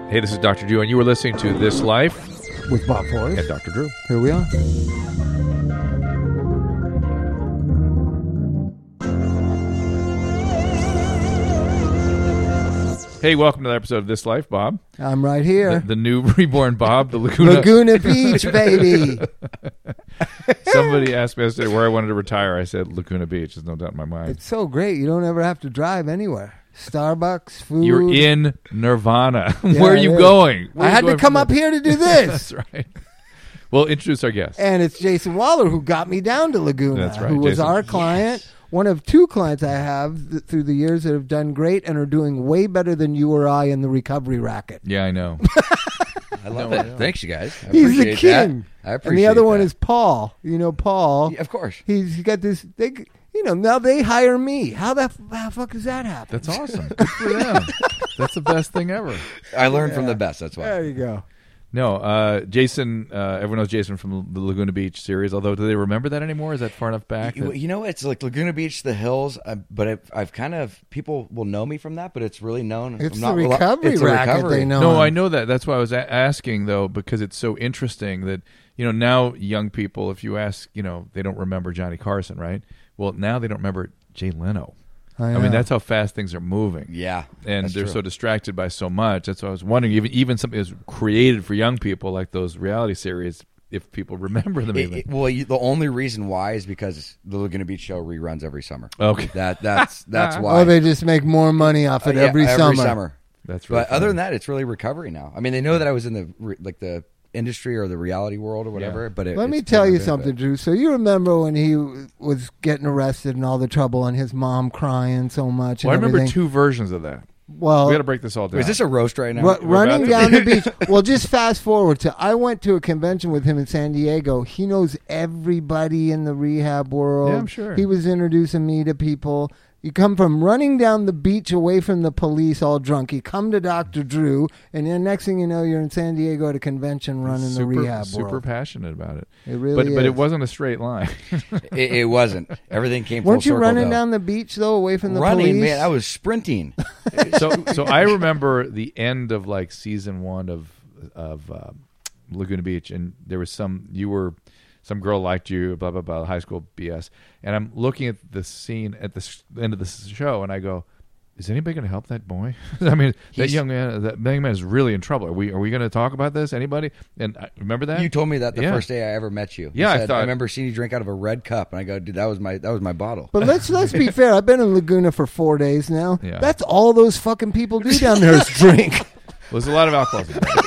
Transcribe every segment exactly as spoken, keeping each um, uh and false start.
Hey, this is Doctor Drew, and you were listening to This Life with Bob Forrest and Doctor Drew. Here we are. Hey, welcome to the episode of This Life, Bob. I'm right here. The, the new reborn Bob, the Laguna. Laguna Beach, baby. Somebody asked me yesterday where I wanted to retire. I said Laguna Beach. There's no doubt in my mind. It's so great. You don't ever have to drive anywhere. Starbucks, food. You're in Nirvana. Yeah, Where are you it is. going? Where I are you had to going come from up there? here to do this. That's right. Well, introduce our guest. And it's Jason Waller who got me down to Laguna. That's right, Who was Jason. our client. Yes. One of two clients I have th- through the years that have done great and are doing way better than you or I in the recovery racket. Yeah, I know. I love No, it. no. Thanks, you guys. I He's the appreciate king. that. I appreciate And the other one that. is Paul. You know Paul. Yeah, of course. He's got this. They, you know, now they hire me. How the how the fuck does that happen? That's awesome. Good for them. That's the best thing ever. I learned from Yeah. the best. That's why. There you go. No, uh, Jason, uh, everyone knows Jason from the Laguna Beach series, although do they remember that anymore? Is that far enough back? You, that- you know, it's like Laguna Beach, the hills, uh, but I've, I've kind of, people will know me from that, but it's really known. It's I'm the not rela- recovery it's the racket recovery. they know. No, him. I know that. That's why I was a- asking, though, because it's so interesting that, you know, now young people, if you ask, you know, they don't remember Johnny Carson, right? Well, now they don't remember Jay Leno. I, I mean, know. that's how fast things are moving. Yeah. And that's they're true. so distracted by so much. That's why I was wondering, even even something that's created for young people, like those reality series, if people remember them It- even. it- well, you, the only reason why is because the Laguna Beach show reruns every summer. Okay. That that's that's why. Oh, they just make more money off Uh, it yeah, every, every summer. That's really But other funny. than that, it's really recovery now. I mean, they know that I was in the re- like the industry or the reality world or whatever. Yeah. But it, Let me it's tell never you been something, bit. Drew. So you remember when he w- was getting arrested and all the trouble and his mom crying so much and Well, I remember everything? two versions of that. Well, We got to break this all down. Is this a roast right now? Ru- We're running about down to- the beach. Well, just fast forward to I went to a convention with him in San Diego. He knows everybody in the rehab world. Yeah, I'm sure. He was introducing me to people. You come from running down the beach away from the police all drunk. You come to Doctor Drew, and then next thing you know, you're in San Diego at a convention running super, the rehab super world. passionate about it. It really but is. but it wasn't a straight line. it, it wasn't. Everything came. full Weren't you circle, running though. down the beach, though, away from the running, police? man? I was sprinting. so so I remember the end of like season one of of uh, Laguna Beach, and there was some you were some girl liked you, blah blah blah, high school B S, and I'm looking at the scene at the s- end of the show, and I go, is anybody going to help that boy? I mean, that He's- young man, that young man is really in trouble. Are we are we going to talk about this? Anybody? And I, remember that You told me that the Yeah. first day I ever met you. You Yeah, I said, thought- I remember seeing you drink out of a red cup, and I go, dude, that was my that was my bottle. But let's let's be fair. I've been in Laguna for four days now. Yeah. That's all those fucking people do down there is drink. Well, there's a lot of alcohol.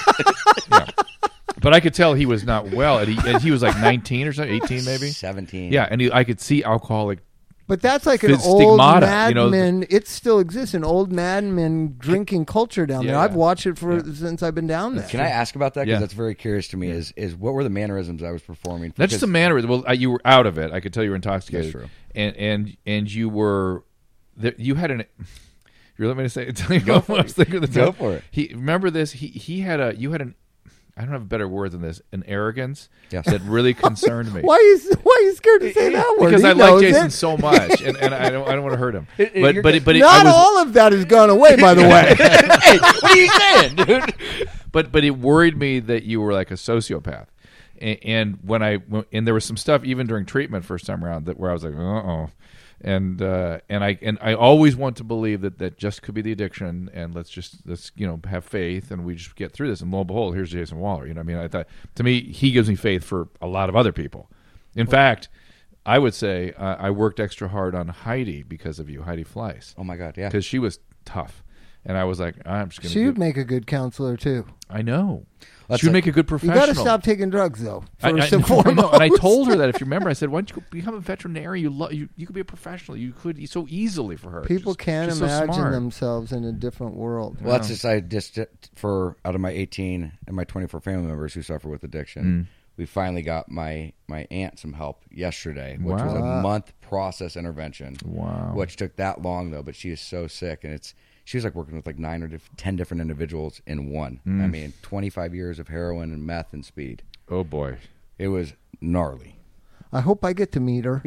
Yeah. But I could tell he was not well. And he, and he was like nineteen or something, eighteen maybe. Seventeen. Yeah, and he, I could see alcoholic. But that's like an Fizz old stigmata, Mad you know, Men. It still exists, an old Mad Men drinking culture down there. Yeah. I've watched it for since I've been down there. Can I ask about that? Because Yeah. that's very curious to me. Is is what were the mannerisms I was performing? Not just the mannerism. Well, uh, you were out of it. I could tell you were intoxicated. That's true. And and and you were, there, you had an. You let me to say. Tell you Go what for I was it. thinking at the Go time. for it. He remember this. He he had a. You had an. I don't have a better word than this. An arrogance Yes. that really concerned me. Why is why are you scared to say that word? Because He I like knows Jason it. so much, and, and I don't I don't want to hurt him. It- it- But you're- but it, but it, Not I was, all of that has gone away, by the way. Hey, what are you saying, dude? But but it worried me that you were like a sociopath, and, and when I and there was some stuff even during treatment first time around that where I was like, uh oh, and uh, and I and I always want to believe that that just could be the addiction, and let's just let's you know have faith, and we just get through this. And lo and behold, here's Jason Waller. You know, what I mean, I thought to me he gives me faith for a lot of other people. In fact, I would say uh, I worked extra hard on Heidi because of you, Heidi Fleiss, Oh my God, yeah. because she was tough. And I was like, I'm just going to. She would make a good counselor too. I know. That's she would like- make a good You professional. got to stop taking drugs, though. I, First I, and no, I foremost. know. And I told her that, if you remember, I said, why don't you go become a veterinarian? You, lo- you you could be a professional. You could so easily for her. People She's- can't she's so imagine smart. themselves in a different world. Well, that's just I just for out of my eighteen and my twenty-four family members who suffer with addiction. Mm. We finally got my my aunt some help yesterday, which was Wow. a month process intervention. Wow. Which took that long though, but she is so sick, and it's she was like working with like nine or diff- ten different individuals in one. Mm. I mean, twenty-five years of heroin and meth and speed. Oh boy. It was gnarly. I hope I get to meet her.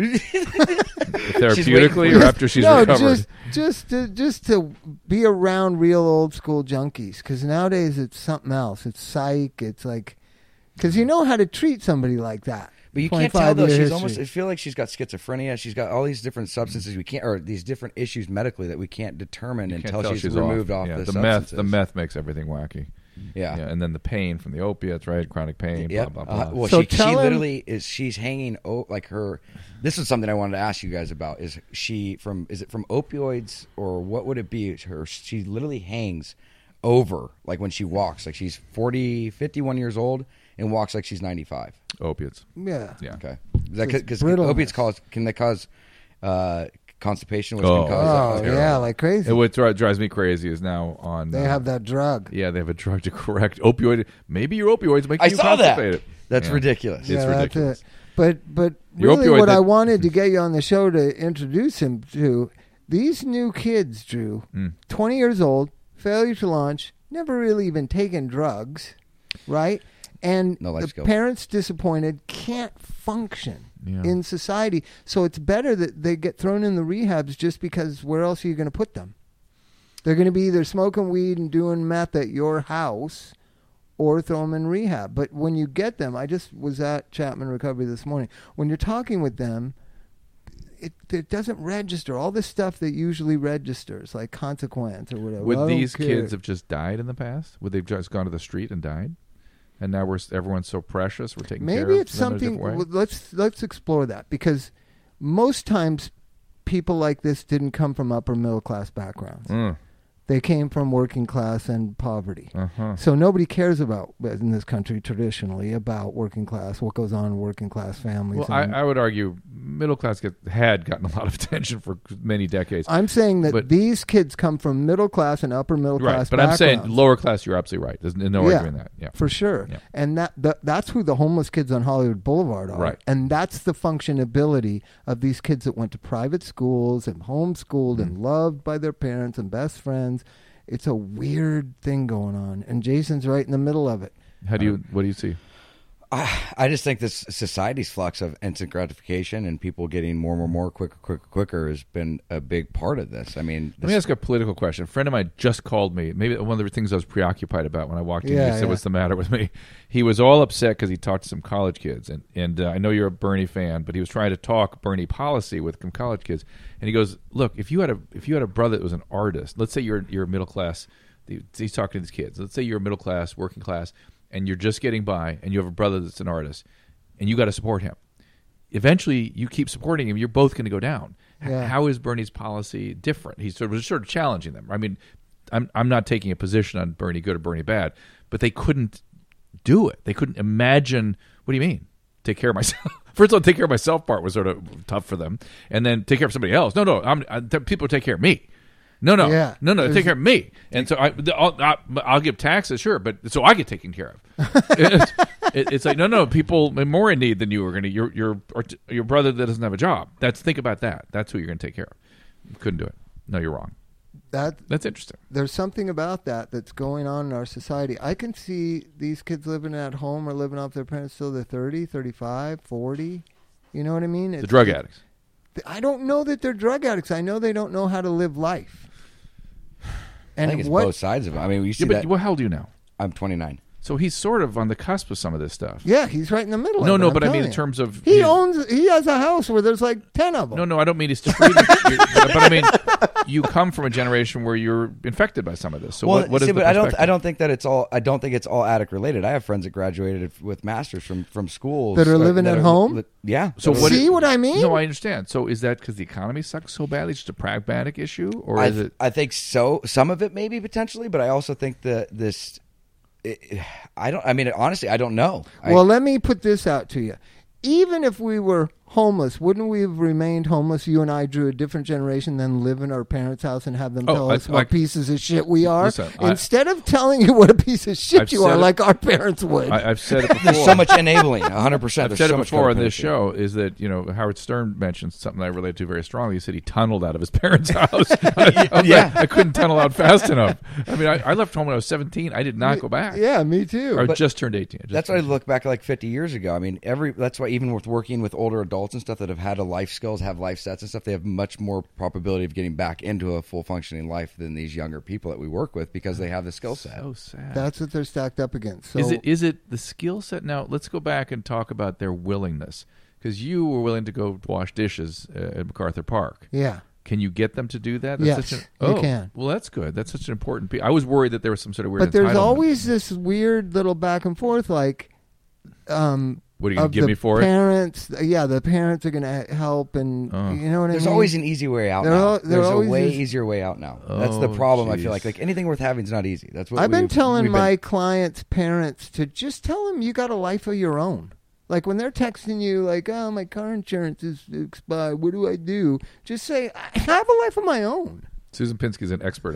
Therapeutically, or after she's no, recovered. just just to, just to be around real old school junkies. Because nowadays it's something else. It's psych. It's like because you know how to treat somebody like that. But you can't tell though. twenty-five year She's history. almost. I feel like she's got schizophrenia. She's got all these different substances we can't, or these different issues medically that we can't determine You can't until tell she's, removed off, yeah, the, the meth. substances. The meth makes everything wacky. Yeah. Yeah, and then the pain from the opiates, right? Chronic pain. Yep. Blah blah blah. Uh, well, So she, tell she him- literally is. She's hanging. Oh, like her. This is something I wanted to ask you guys about. Is she from? Is it from opioids or what would it be? Her. She literally hangs over like when she walks. Like she's forty, fifty-one years old and walks like she's ninety-five. Opiates. Yeah. Yeah. Okay. Because it's brittleness. opiates cause can they cause uh, constipation? Which Oh. can cause, Oh uh, yeah, like crazy. And what dri- drives me crazy is now on. they uh, have that drug. Yeah, they have a drug to correct opioid. Maybe your opioids make I you saw that. constipated. That's Yeah. ridiculous. It's yeah, ridiculous. That's it. But but Your really, opioid what that- I wanted to get you on the show to introduce him to these new kids, Drew, Mm. twenty years old, failure to launch, never really even taken drugs, right? And No life the skills. parents disappointed, can't function Yeah. in society. So it's better that they get thrown in the rehabs just because where else are you going to put them? They're going to be either smoking weed and doing meth at your house or throw them in rehab. But when you get them, I just was at Chapman Recovery this morning. When you're talking with them, it, it doesn't register. All this stuff that usually registers, like consequence or whatever. Would I don't these care. kids have just died in the past? Would they've just gone to the street and died? And now we're everyone's so precious. We're taking care Maybe of it's them in a something. different way? well, Let's let's explore that because most times people like this didn't come from upper middle class backgrounds. Mm. They came from working class and poverty. Uh-huh. So nobody cares about in this country traditionally about working class, what goes on in working class families. Well, I, and- I would argue middle class get, had gotten a lot of attention for many decades. I'm saying that but- these kids come from middle class and upper middle Right, class but I'm saying backgrounds. lower class. You're absolutely right. There's no Yeah. arguing that. Yeah, For sure. Yeah. And that, that that's who the homeless kids on Hollywood Boulevard are. Right. And that's the functionability of these kids that went to private schools and homeschooled Mm. and loved by their parents and best friends. It's a weird thing going on. And Jason's right in the middle of it. How do you? What do you see? I, I just think this society's flux of instant gratification and people getting more and more, more quicker, quicker, quicker has been a big part of this. I mean, Let me ask a political question. A friend of mine just called me. Maybe one of the things I was preoccupied about when I walked in. Yeah, he said, yeah. "What's the matter with me?" He was all upset because he talked to some college kids, and and uh, I know you're a Bernie fan, but he was trying to talk Bernie policy with some college kids, and he goes, "Look, if you had a if you had a brother that was an artist, let's say you're you're middle class." He's talking to these kids. Let's say you're middle class, working class, and you're just getting by, and you have a brother that's an artist, and you got to support him. Eventually, you keep supporting him. You're both going to go down. H- Yeah. How is Bernie's policy different? He's sort of sort of challenging them. I mean, I'm I'm not taking a position on Bernie good or Bernie bad, but they couldn't do it. They couldn't imagine. What do you mean? Take care of myself. First of all, take care of myself part was sort of tough for them, and then take care of somebody else. No, no, I'm, I, th- people take care of me. No, no, Yeah. no, no. There's- Take care of me, and so I, I'll, I'll, I'll give taxes, sure, but so I get taken care of. it's, it, it's like no, no. People more in need than you are going to. Your your or t- your brother that doesn't have a job. That's think about that. That's who you're going to take care of. You couldn't do it. No, you're wrong. That That's interesting. there's something about that that's going on in our society. I can see these kids living at home or living off their parents till they're thirty, thirty-five, forty. You know what I mean? The It's- drug addicts. I don't know that they're drug addicts. I know they don't know how to live life. I think it's what? both sides of it. I mean, we see Yeah, but that. well, how old are you now? I'm twenty-nine. So he's sort of on the cusp of some of this stuff. Yeah, he's right in the middle. No, of it, no, I'm but I mean telling in you. terms of he his- owns. He has a house where there's like ten of them. No, no, I don't mean he's free. but I mean, you come from a generation where you're infected by some of this. So well, what, what see, is the but I don't. perspective? I don't think that it's all. I don't think it's all addict related. I have friends that graduated with masters from from schools That are uh, living that at are home? li- yeah. So that are- what See it- what I mean? No, I understand. So is that because the economy sucks so badly? It's just a pragmatic issue, or I, is th- it? I think so. Some of it maybe potentially, but I also think that this. It, I don't. I mean, honestly, I don't know. I, Well, let me put this out to you. Even if we were homeless. Wouldn't we have remained homeless? You and I, Drew, a different generation than live in our parents' house and have them Oh, tell I- us what I- pieces of shit we are. Listen, I- Instead of telling you what a piece of shit I've you said are, it- like our parents would. I, I've said it before. There's so much enabling. one hundred percent. I've There's said so it much before on this codependency. show is that, you know, Howard Stern mentioned something I relate to very strongly. He said he tunneled out of his parents' house. I, I was Yeah. like, I couldn't tunnel out fast enough. I mean, I, I left home when I was seventeen. I did not go back. Yeah, me too. I But just turned eighteen. I just That's why I turned- look back like fifty years ago. I mean, every that's why even with working with older adults and stuff that have had a life skills, have life sets and stuff, they have much more probability of getting back into a full functioning life than these younger people that we work with because they have the skill set. So sad. That's what they're stacked up against. So is it is it the skill set? Now let's go back and talk about their willingness, because you were willing to go wash dishes uh, at MacArthur Park. yeah. Can you get them to do that? Yes, such an, you oh, can. Well, that's good. That's such an important piece. I was worried that there was some sort of weird. But there's entitlement. always this weird little back and forth, like, um, What are you going of to give the me for it? parents. Yeah, the parents are going to help, and Oh. you know what I There's mean. always an easy way out There now. al- there There's a always way is- easier way out now. That's the Oh, problem. I geez. feel like like anything worth having is not easy. That's what I've been we've- telling we've my clients' parents to just tell them you got a life of your own. Like when they're texting you, like, "Oh, my car insurance is expired. What do I do?" Just say, "I have a life of my own." Susan Pinsky's an expert in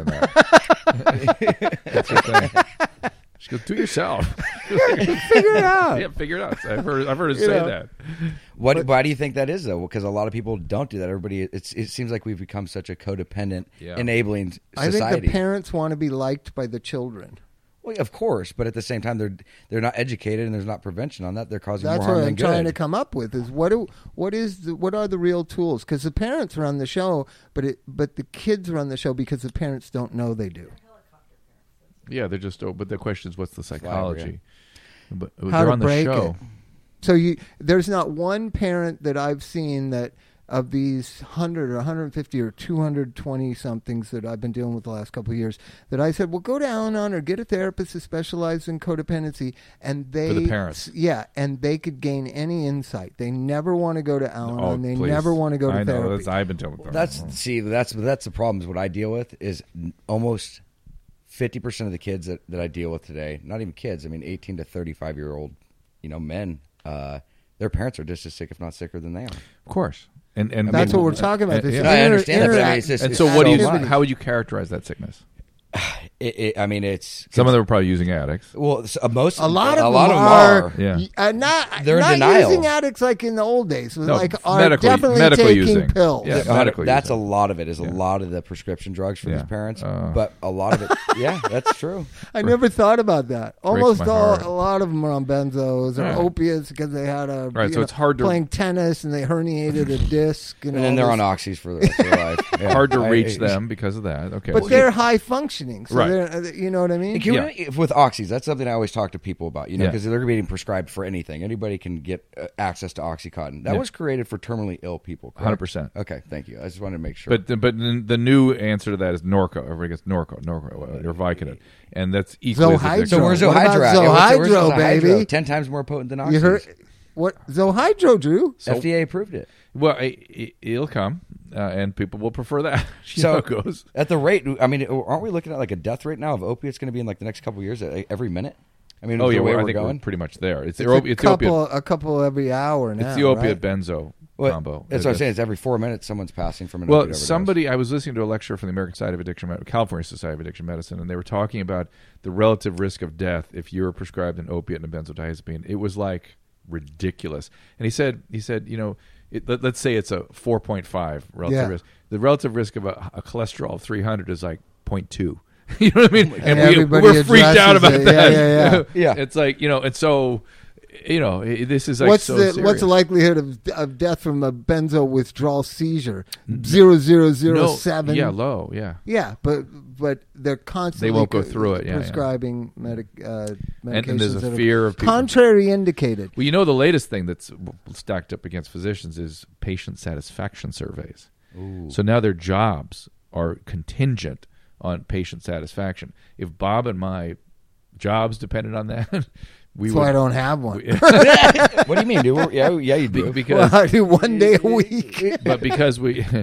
that. That's her thing. She goes, "Do it yourself." Figure it out. Yeah, figure it out. I've heard. I've heard her You say know. that. What? Why do you think that is though? Because a lot of people don't do that. Everybody, it's, it seems like we've become such a codependent, Yeah. enabling I society. think the parents want to be liked by the children. Well, of course, but at the same time, they're they're not educated and there's not prevention on that. They're causing That's more harm what than I'm good. trying to come up with is what do what is the, what are the real tools? Because the parents run the show, but it but the kids run the show because the parents don't know they do. Yeah, they're just. Oh, but the question is, what's the psychology? But How they're to on the break show. it. So you there's not one parent that I've seen that of these one hundred or one hundred fifty or two hundred twenty somethings that I've been dealing with the last couple of years that I said, well, go to Al-Anon or get a therapist who specializes in codependency, and they For the parents. yeah, and they could gain any insight. They never want to go to Al-Anon. Oh, they please. never want to go to I know. therapy. That's, I've been dealing with that. That's see, that's that's the problem. Is what I deal with is n- almost fifty percent of the kids that, that I deal with today. Not even kids. I mean, eighteen to thirty-five year old, you know, men. Uh, their parents are just as sick, if not sicker, than they are. of course. And and That's I mean, what we're talking about. uh, This yeah. No, I inter- understand that, but I mean, interact- it's just- And it's so, what do you? so much. How would you characterize that sickness? It, it, I mean, it's Some of them are probably using addicts. well, s- uh, most A lot of a them lot are, of them Yeah. y- uh, not They're in not denial. using addicts like in the old days. No, like are medically- definitely medically taking using. pills. Yeah. are. medically That's using. a lot of it. Is Yeah. a lot of the prescription drugs for Yeah. these parents, Uh. but a lot of it. Yeah, that's true. I never thought about that. Almost my all, heart. a lot of them are on benzos or Right. opiates because they had a Right, you so know, it's hard to- playing tennis and they herniated a disc and, And then all they're on this. oxys for the rest of their life. Yeah. Hard to I- reach I- them because of that. Okay, But well, they're high functioning, so Right. they're, uh, you know what I mean? Can we- Yeah. if with oxys, that's something I always talk to people about, you know, Yeah. because they're getting prescribed for anything. Anybody can get uh, access to OxyContin. That Yeah. was created for terminally ill people. correct? one hundred percent. Okay, thank you. I just wanted to make sure. But the, but the, the new answer to that is Norco. Everybody gets Norco, Norco, or Vicodin, and that's equally as Zohydro. addictive. so where's What about Zohydro at? Yeah, what's- where's Zohydro, Zohydro? baby? Ten times more potent than oxys. You heard what Zohydro, Drew? So- F D A approved it. Well, it, it, it'll come, uh, and people will prefer that. You So know how it goes. at the rate, I mean, aren't we looking at like a death rate now of opiates going to be in like the next couple of years uh, every minute? I mean, Oh the yeah, way well, I we're think going. we're pretty much there. It's, It's, the, a opi- it's the couple, opiate. a couple every hour now. It's the opiate right? benzo Well, combo. That's what I'm saying. It's every four minutes someone's passing from an Well, opiate overdose. somebody I was listening to a lecture from the American Society of Addiction, Med- California Society of Addiction Medicine, and they were talking about the relative risk of death if you were prescribed an opiate and a benzodiazepine. It was like ridiculous. And he said, he said, you know, it, let, let's say it's a four point five relative Yeah. risk. The relative risk of a, a cholesterol of three hundred is like zero point two. You know what I mean? and And we, everybody we're freaked out addresses about it. that. Yeah, yeah, yeah. It's like, you know, and so, you know, i- this is like what's so the serious. what's the likelihood of, of death from a benzo withdrawal seizure? Zero zero zero no, seven. Yeah, low, yeah. Yeah, but but they're constantly They won't go co- through it, yeah, yeah. prescribing medic uh, medications And, and there's a that are fear of people. contrary indicated. Well, you know, the latest thing that's stacked up against physicians is patient satisfaction surveys. So now their jobs are contingent on patient satisfaction. If Bob and my jobs depended on that, we That's would. why I don't have one. what do you mean, dude? We're- Yeah, yeah, you Be- do. because, Well, I do one day a week. but because we,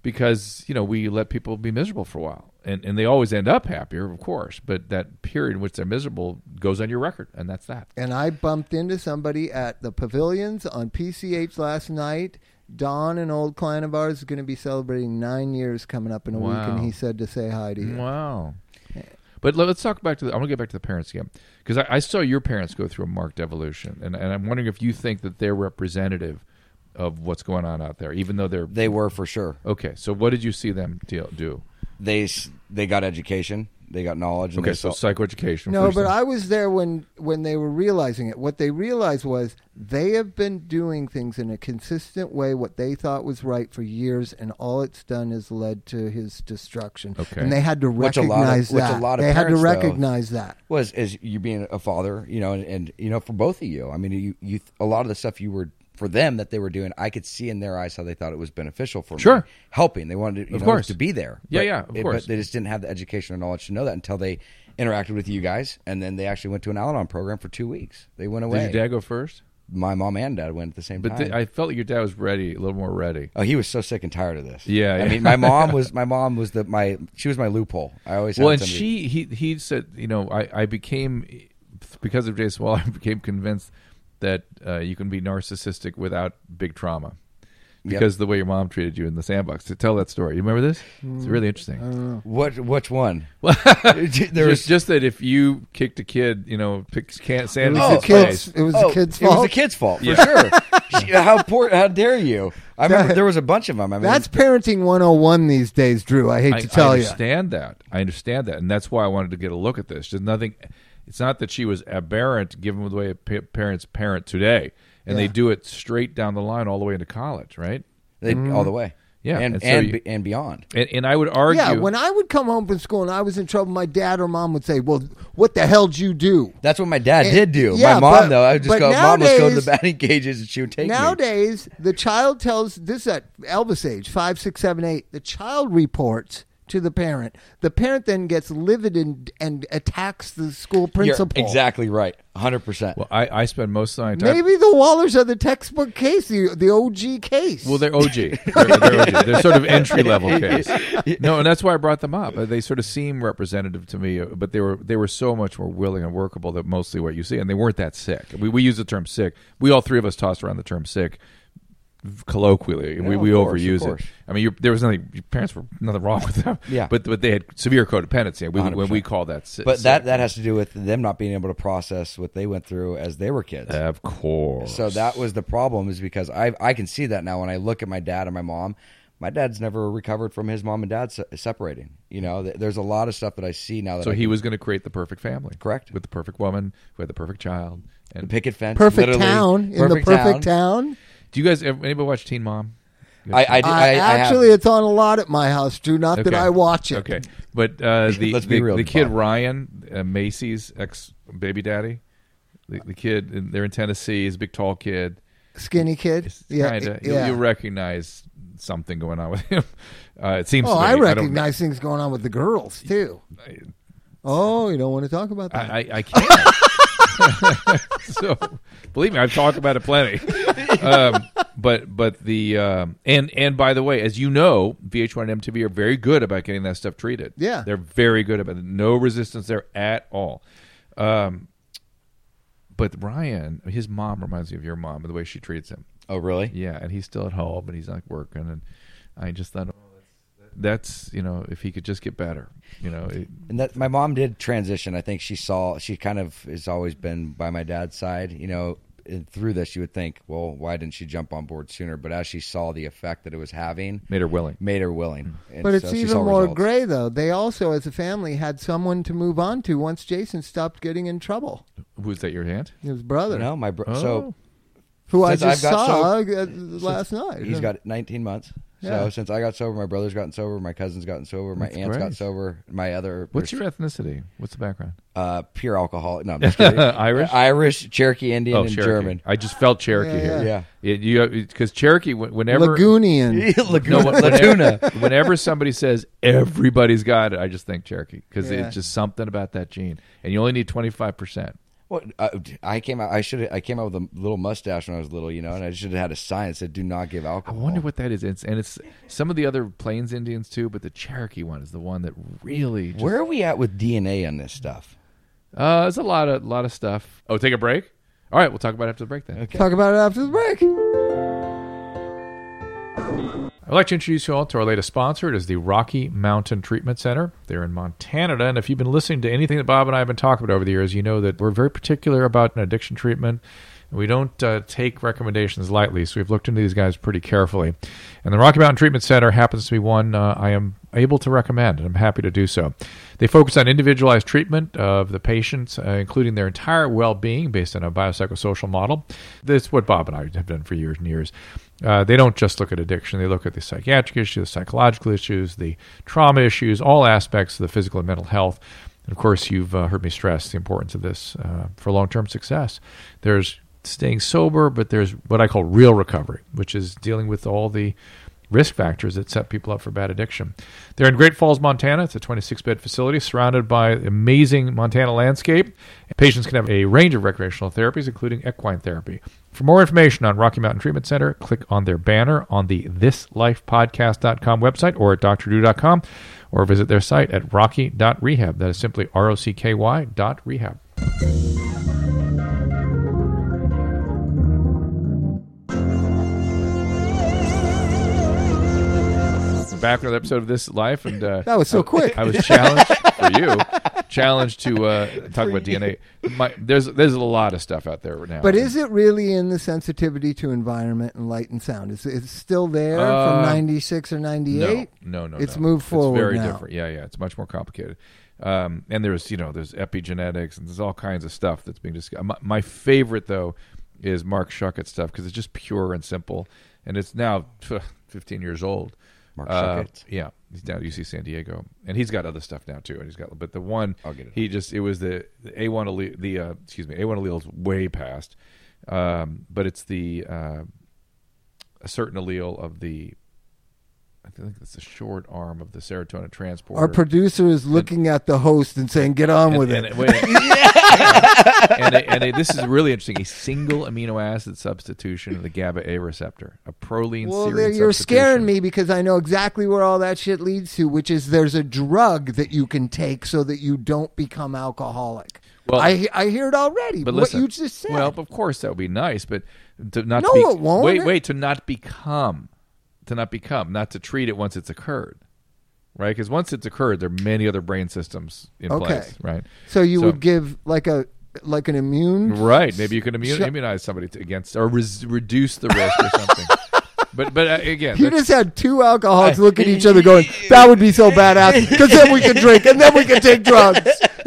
because you know we let people be miserable for a while, and and they always end up happier, of course. But that period in which they're miserable goes on your record, and that's that. And I bumped into somebody at the Pavilions on P C H last night. Don, an old client of ours, is going to be celebrating nine years coming up in a week, Wow. and he said to say hi to you. Wow. But let- let's talk back to the, I want to get back to the parents again, because I, I saw your parents go through a marked evolution, and, and I'm wondering if you think that they're representative of what's going on out there, even though they're They were for sure. okay. So what did you see them deal, do? They s- they got education. They got knowledge. And Okay, they so saw- psychoeducation. No, first but thing. I was there when, when they were realizing it. What they realized was they have been doing things in a consistent way, what they thought was right for years, and all it's done is led to his destruction. Okay. And they had to Which a lot of- recognize which a that. lot of they had to parents, though, recognize that. was as you being a father, you know, and, and you know, for both of you. I mean, you you a lot of the stuff you were for them that they were doing, I could see in their eyes how they thought it was beneficial for Sure. me, helping. They wanted, you Of know, course. to be there. Yeah, But yeah, of it- course. But they just didn't have the education or knowledge to know that until they interacted with you guys, and then they actually went to an Al-Anon program for two weeks. They went away. Did your dad go first? My mom and dad went at the same But time. th- I felt like your dad was ready, a little more ready. Oh, he was so sick and tired of this. Yeah, I yeah. mean, my mom was my mom was the my she was my loophole. I always had Well, and somebody- she, he, he said, you know, I, I became, because of Jason Wall, I became convinced that uh, you can be narcissistic without big trauma. Because of the way your mom treated you in the sandbox. To tell that story. You remember this? It's really interesting. What which one? Well, there just, was just that if you kicked a kid, you know, picked can- sand It in was his the kids. face. It was oh, the kid's It was fault. the kid's fault for Yeah. sure. She- how poor? How dare you? I remember there was a bunch of them. I mean, That's parenting one oh one these days, Drew. I hate I, to tell I you. understand that. I understand that, and that's why I wanted to get a look at this. Just nothing. It's not that she was aberrant, given the way pa- parents parent today, and they Yeah. do it straight down the line, all the way into college, right? they, all the way. Yeah, and and so and, you- be- and beyond. And, and I would argue, Yeah, when I would come home from school and I was in trouble, my dad or mom would say, "Well, what the hell did you do?" That's what my dad And- did do. yeah, my mom but- though, I would just but go. Mom, let's go to the nowadays- batting cages, and she would take me. Nowadays, the child tells this at Elvis age five, six, seven, eight. The child reports to the parent. The parent then gets livid and and attacks the school You're principal. exactly right, hundred percent. well, I, I spend most of my time. Maybe the Wallers are the textbook case, the, the O G case. Well, they're O G. They're, they're O G. They're sort of entry level case. No, and that's why I brought them up. They sort of seem representative to me, but they were they were so much more willing and workable than mostly what you see, and they weren't that sick. We we use the term sick. We all three of us toss around the term sick colloquially, and we, Yeah, we of course, overuse of course. it. I mean, you're, there was nothing. Your parents were nothing wrong with them. Yeah. but but they had severe codependency. We, when one hundred percent. we call that, si- But sick. that that has to do with them not being able to process what they went through as they were kids. of course. So that was the problem, is because I I can see that now when I look at my dad and my mom. My dad's never recovered from his mom and dad se- separating. You know, th- there's a lot of stuff that I see now that So I he can- was going to create the perfect family, Correct. with the perfect woman, who had the perfect child. the And picket fence, perfect literally, town in the perfect town. do you guys ever, anybody watch Teen Mom? You I, guys- I, did- I, I, I have- actually, it's on a lot at my house, Drew. Not that Okay. I watch it. Okay, but uh, the Let's be the, real, the kid Bob. Ryan, uh, Macy's ex baby daddy, the, the kid, in- they're in Tennessee. He's a big, tall kid. Skinny kid. It's Yeah, kinda, yeah. You'll, you'll recognize something going on with him. Uh, it seems. Oh, to me. I don't- recognize things going on with the girls too. Oh, you don't want to talk about that? I, I, I can't. So, believe me, I've talked about it plenty. Um, but but the um, and and by the way, as you know, V H one and M T V are very good about getting that stuff treated. Yeah. they're very good about it. No resistance there at all. Um, but Ryan, his mom reminds me of your mom and the way she treats him. Oh, really? Yeah, and he's still at home and he's like working, and I just thought, oh, that's, you know, if he could just get better, you know. It, And that my mom did transition. I think she saw she kind of has always been by my dad's side. You know, and through this, you would think, well, why didn't she jump on board sooner? But as she saw the effect that it was having, made her willing. made her willing. And But it's so she even saw more results. gray, though. They also, as a family, had someone to move on to once Jason stopped getting in trouble. Who's that? Your aunt? His brother, No, my bro- Oh. so who I since just I've got saw so- uh, last night. he's got nineteen months. Yeah. So since I got sober, my brother's gotten sober, my cousin's gotten sober, my That's aunt's got great. sober, my other What's your ethnicity? What's the background? uh, pure alcoholic. No, I'm just kidding. Irish? Uh, Irish, Cherokee Indian, Oh, and Cherokee. German. I just felt Cherokee Yeah, here. yeah. It- you because Cherokee, wh- whenever Lagoonian. Laguna, no, when- Latuna. whenever, whenever somebody says everybody's got it, I just think Cherokee because Yeah. it's just something about that gene, and you only need twenty five percent. Well, uh, I came out. I should. I came out with a little mustache when I was little, you know, and I should have had a sign that said "Do not give I alcohol." wonder what that is. It's, and it's some of the other Plains Indians too, but the Cherokee one is the one that really. Just, Where are we at with D N A on this stuff? Uh, there's a lot of lot of stuff. Oh, take a break. All right, we'll talk about it after the break then. Okay. Talk about it after the break. I'd like to introduce you all to our latest sponsor. It is the Rocky Mountain Treatment Center. They're in Montana, and if you've been listening to anything that Bob and I have been talking about over the years, you know that we're very particular about an addiction treatment. We don't uh, take recommendations lightly, so we've looked into these guys pretty carefully. And the Rocky Mountain Treatment Center happens to be one uh, I am able to recommend, and I'm happy to do so. They focus on individualized treatment of the patients, uh, including their entire well-being based on a biopsychosocial model. That's what Bob and I have done for years and years. Uh, they don't just look at addiction. They look at the psychiatric issues, the psychological issues, the trauma issues, all aspects of the physical and mental health. And of course, you've uh, heard me stress the importance of this uh, for long-term success. There's staying sober, but there's what I call real recovery, which is dealing with all the risk factors that set people up for bad addiction. They're in Great Falls, Montana. It's a twenty-six bed facility surrounded by amazing Montana landscape. Patients can have a range of recreational therapies, including equine therapy. For more information on Rocky Mountain Treatment Center, click on their banner on the this life podcast dot com website or at d r drew dot com, or visit their site at rocky dot rehab. That is simply R O C K Y dot rehab. Back with another episode of This Life, and uh, That was so quick. I was challenged for you, challenged to uh, talk about D N A. My, there's there's a lot of stuff out there right now. But is it really in the sensitivity to environment and light and sound? Is it still there Uh, from ninety-six or ninety-eight? No, no, no. It's no. moved forward It's very now. different. Yeah, yeah. It's much more complicated. Um, and there's you know there's epigenetics and there's all kinds of stuff that's being discussed. My, my favorite though is Mark Shuckett stuff because it's just pure and simple, and it's now fifteen years old. Mark Uh, Shuckett. yeah, he's down at U C San Diego, and he's got other stuff now too. And he's got, but the one I'll get it. he just it was the A one allele, the uh, excuse me A one alleles way past, um, but it's the uh, a certain allele of the. I think it's the short arm of the serotonin transporter. Our producer is looking at the host and saying, "Get on and, with and, it." wait, and, a, and a, this is really interesting. A single amino acid substitution of the GABA A receptor, a proline. Well, serine there- you're substitution. scaring me because I know exactly where all that shit leads to, which is there's a drug that you can take so that you don't become alcoholic. Well, I I hear it already. But what listen, you just said. well, of course that would be nice, but to not No, be, it won't. Wait, wait, to not become, to not become, not to treat it once it's occurred, right? Because once it's occurred, there are many other brain systems in Okay. place, right? so you so- would give like a like an immune, Right. Maybe you can immu- Sh- immunize somebody to, against or res- reduce the risk or something. But but uh, again, You that's- just had two alcoholics look at each other going, "That would be so badass," because then we could drink and then we could take drugs.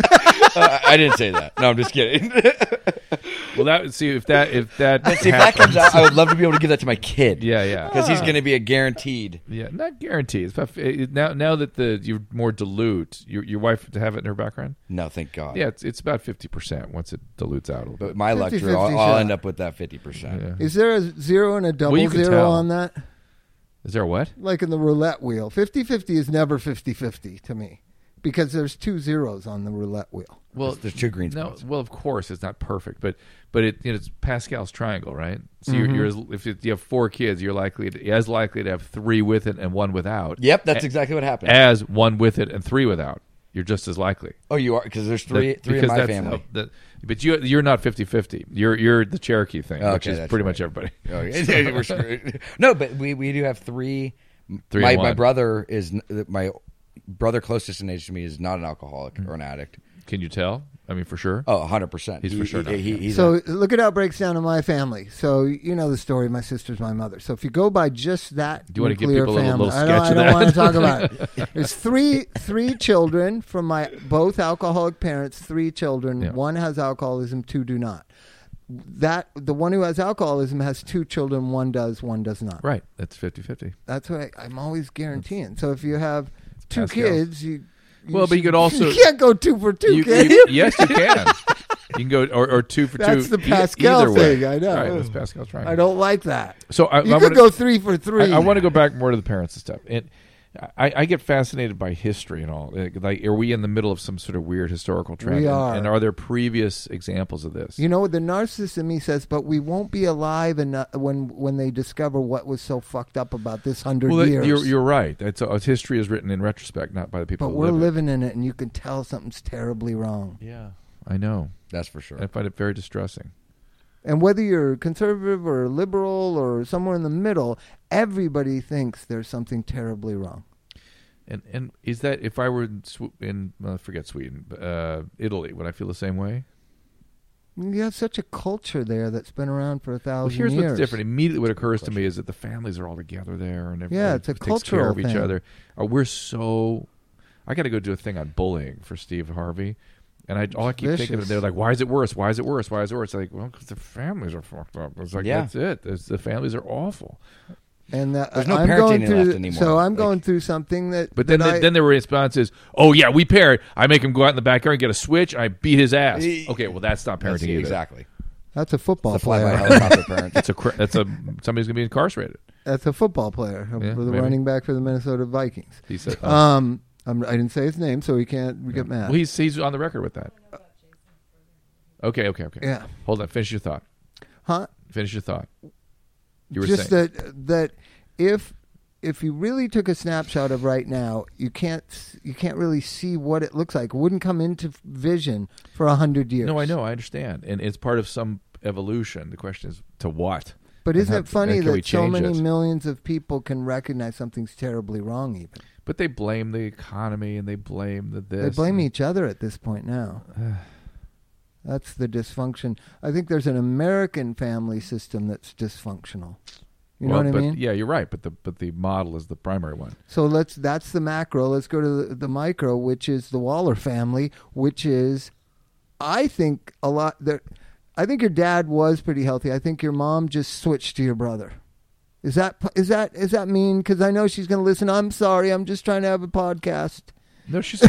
Uh, I didn't say that. No, I'm just kidding. well, that see if that if that See, if that happens, comes out, I would love to be able to give that to my kid. yeah, yeah. Because he's going to be a guaranteed. Yeah, not guaranteed. It's about, it, now, now that the you're more dilute, your your wife to have it in her background. No, thank God. Yeah, it's it's about fifty percent once it dilutes out a little But bit. my luck, fifty Drew, I'll, fifty I'll shot. end up with that fifty percent. Yeah. Is there a zero and a double Well, you can zero tell. on that? Is there a what? Like in the roulette wheel. fifty-fifty is never fifty-fifty to me because there's two zeros on the roulette wheel. Well, There's two green no. spots. Well, of course, it's not perfect, but but it you know, it's Pascal's triangle, right? So Mm-hmm. you're, you're as, if you have four kids, you're likely to, as likely to have three with it and one without. Yep, that's A- exactly what happened. As one with it and three without, you're just as likely. oh, you are? Because there's three, That- three in because my that's family. how- that- but you you're not fifty-fifty. You're you're the Cherokee thing, Okay, which is that's pretty right. much everybody. Oh, yeah. We're screwed. No, but we, we do have three. Three my and my one. brother is n- my brother closest in age to me is not an alcoholic Mm-hmm. or an addict. Can you tell? I mean, for sure. Oh, one hundred percent. He's he, for sure he, not. he- he's So a- look at how it breaks down in my family. So you know the story. My sister's my mother. So if you go by just that Do you wanna give nuclear people a little- family, little I don't, sketch of I don't that? want to talk about it. There's three three children from my both alcoholic parents. Three children. Yeah. One has alcoholism. Two do not. That the one who has alcoholism has two children. One does. One does not. Right. That's fifty-fifty. That's what I, I'm always guaranteeing. So if you have two Pascal. kids, you, you Well, but you should- could also- you can't go two for two, You- can you- you? yes, you can. You can go or, or two for two. That's the e- Pascal either way. thing, I know. Right, that's Pascal's triangle. I don't like that. So I, You I could wanna, go three for three. I, I want to go back more to the parents and stuff. And I, I get fascinated by history and all. Like, are we in the middle of some sort of weird historical trend? We And- are. And, are there previous examples of this? You know, the narcissist in me says, but we won't be alive enough when when they discover what was so fucked up about this hundred well, years. you're, you're right. It's, uh, history is written in retrospect, not by the people but who we're live it. living in it, and you can tell something's terribly wrong. Yeah, I know. That's for sure. I find it very distressing. And whether you're conservative or liberal or somewhere in the middle, everybody thinks there's something terribly wrong. And and is that if I were in, Sw- in uh, forget Sweden, uh, Italy, would I feel the same way? You have such a culture there that's been around for a Well, thousand here's years. what's different. Immediately, what occurs to me is that the families are all together there, and everybody Yeah, it's a takes care cultural of each thing. other. Uh, we're so. I got to go do a thing on bullying for Steve Harvey, and I all I keep thinking Vicious. of, they're like, "Why is it worse? Why is it worse? Why is it worse?" Like, well, because the families are fucked up. It's like Yeah. that's it. It's, the families are awful. And that, There's no I'm parenting going through, left anymore. So I'm Like- going through something that. But then, that the, I, then the response is, "Oh yeah, we parent. I make him go out in the backyard and get a switch. And I beat his ass." E- Okay, well that's not That's- parenting either. exactly. that's a football The fly by player. helicopter parent. That's a cr- that's a somebody's gonna be incarcerated. That's a football player, Yeah, for the maybe. running back for the Minnesota Vikings. He said, uh, Um, I'm, I didn't say his name, so he can't get mad. Well, he's he's on the record with that. Okay, okay, okay. yeah, Hold on. Finish your thought. huh? Finish your thought. You were Just saying. that that if if you really took a snapshot of right now, you can't you can't really see what it looks like. It wouldn't come into vision for a hundred years. No, I know. I understand, and it's part of some evolution. The question is to what. But And isn't how- it funny and can we that so change many it? millions of people can recognize something's terribly wrong? Even But they blame the economy and they blame the this. they blame and- each other at this point now. That's the dysfunction. I think there's an American family system that's dysfunctional. You Well, know what but, I mean? Yeah, you're right. But the but the model is the primary one. So let's that's the macro. Let's go to the, the micro, which is the Waller family, which is, I think a lot there. I think your dad was pretty healthy. I think your mom just switched to your brother. Is that is that is that mean? Because I know she's going to listen. I'm sorry. I'm just trying to have a podcast. No, she's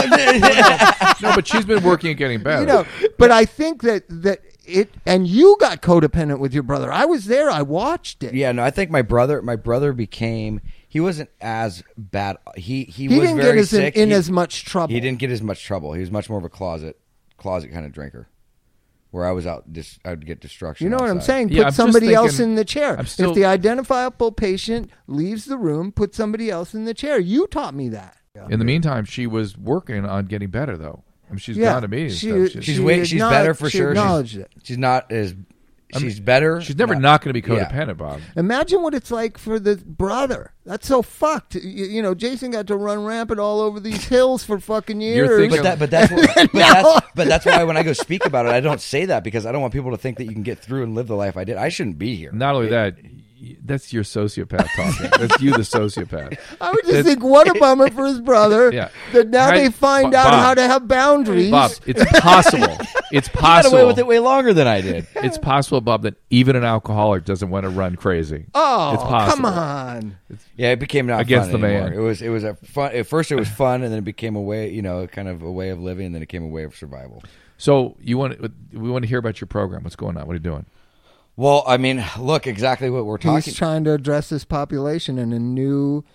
no, but she's been working at getting better. You know, but I think that that it and you got codependent with your brother. I was there. I watched it. Yeah, no, I think my brother, my brother became. He wasn't as bad. He he, He was didn't very get us in, sick. in he, as much trouble. He didn't get as much trouble. He was much more of a closet, closet kind of drinker. Where I was out, dis, I would get destruction. You know what I'm outside. saying? Yeah, Put I'm just somebody else thinking- in the chair. I'm still- If the identifiable patient leaves the room, put somebody else in the chair. You taught me that. In the meantime, she was working on getting better, though. I mean, she's Yeah, gone to meetings. she- and stuff. She's She way, she's better for acknowledged- she sure. acknowledged she's, it. she's not as. I mean, She's better. She's never not going to be Yeah. codependent, Bob. Imagine what it's like for the brother. That's so fucked. You, you know, Jason got to run rampant all over these hills for fucking years. You're thinking- But that, but that's, what, but, that's, but that's why when I go speak about it, I don't say that because I don't want people to think that you can get through and live the life I did. I shouldn't be here. Not only that, y- that's your sociopath talking. That's you, the sociopath. I would just It's- think, what a bummer for his brother. Yeah. That now Right. they find Bo- out Bob. how to have boundaries. Bob, it's possible. It's You got possible. away with it way longer than I did. It's possible, Bob, that even an alcoholic doesn't want to run crazy. Oh, it's possible. come on. Yeah, it became not Against fun the anymore. man. It was it was a fun. At first, it was fun, and then it became a way, you know, kind of a way of living, and then it became a way of survival. So you want we want to hear about your program. What's going on? What are you doing? Well, I mean, look, exactly what we're talking. He's trying to address this population in a new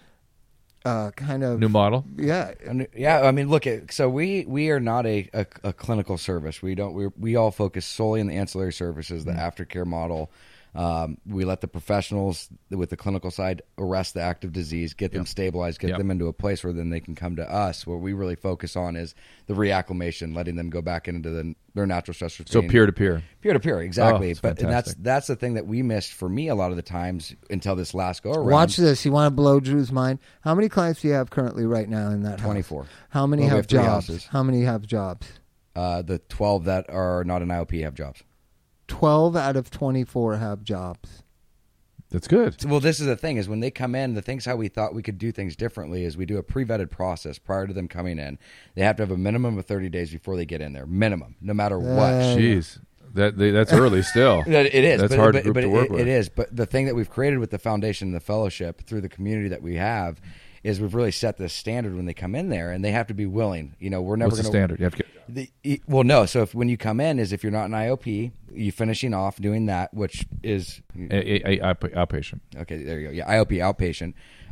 uh, kind of New model? Yeah, And, yeah, I mean, look at so we we are not a, a, a clinical service. We don't we we all focus solely on the ancillary services, the aftercare model. Um, we let the professionals with the clinical side arrest the active disease, get them Yep. stabilized, get Yep. them into a place where then they can come to us. What we really focus on is the reacclimation, letting them go back into the, their natural stress So routine. peer to peer. Peer to peer, exactly. Oh, it's but and that's fantastic. that's the thing that we missed for me a lot of the times until this last go around. Watch this. You want to blow Drew's mind? How many clients do you have currently right now in that house? twenty-four. How many Well, we have have three jobs? houses. How many have jobs? Uh, the twelve that are not an I O P have jobs. twelve out of twenty-four have jobs. That's good. Well, this is the thing: is when they come in, the things how we thought we could do things differently is we do a pre-vetted process prior to them coming in. They have to have a minimum of thirty days before they get in there, minimum, no matter what. Uh, Jeez, that they, that's early still. That it is. That's but, hard but, group but to work it, with. it is. But the thing that we've created with the foundation and the fellowship through the community that we have is we've really set this standard when they come in there, and they have to be willing. You know, we're never What's the going to standard? You have to get. The, e- well, no. So if when you come in, is if you're not an I O P, you finishing off doing that, which is A, a, a, outpatient. okay. There you go. Yeah, I O P outpatient.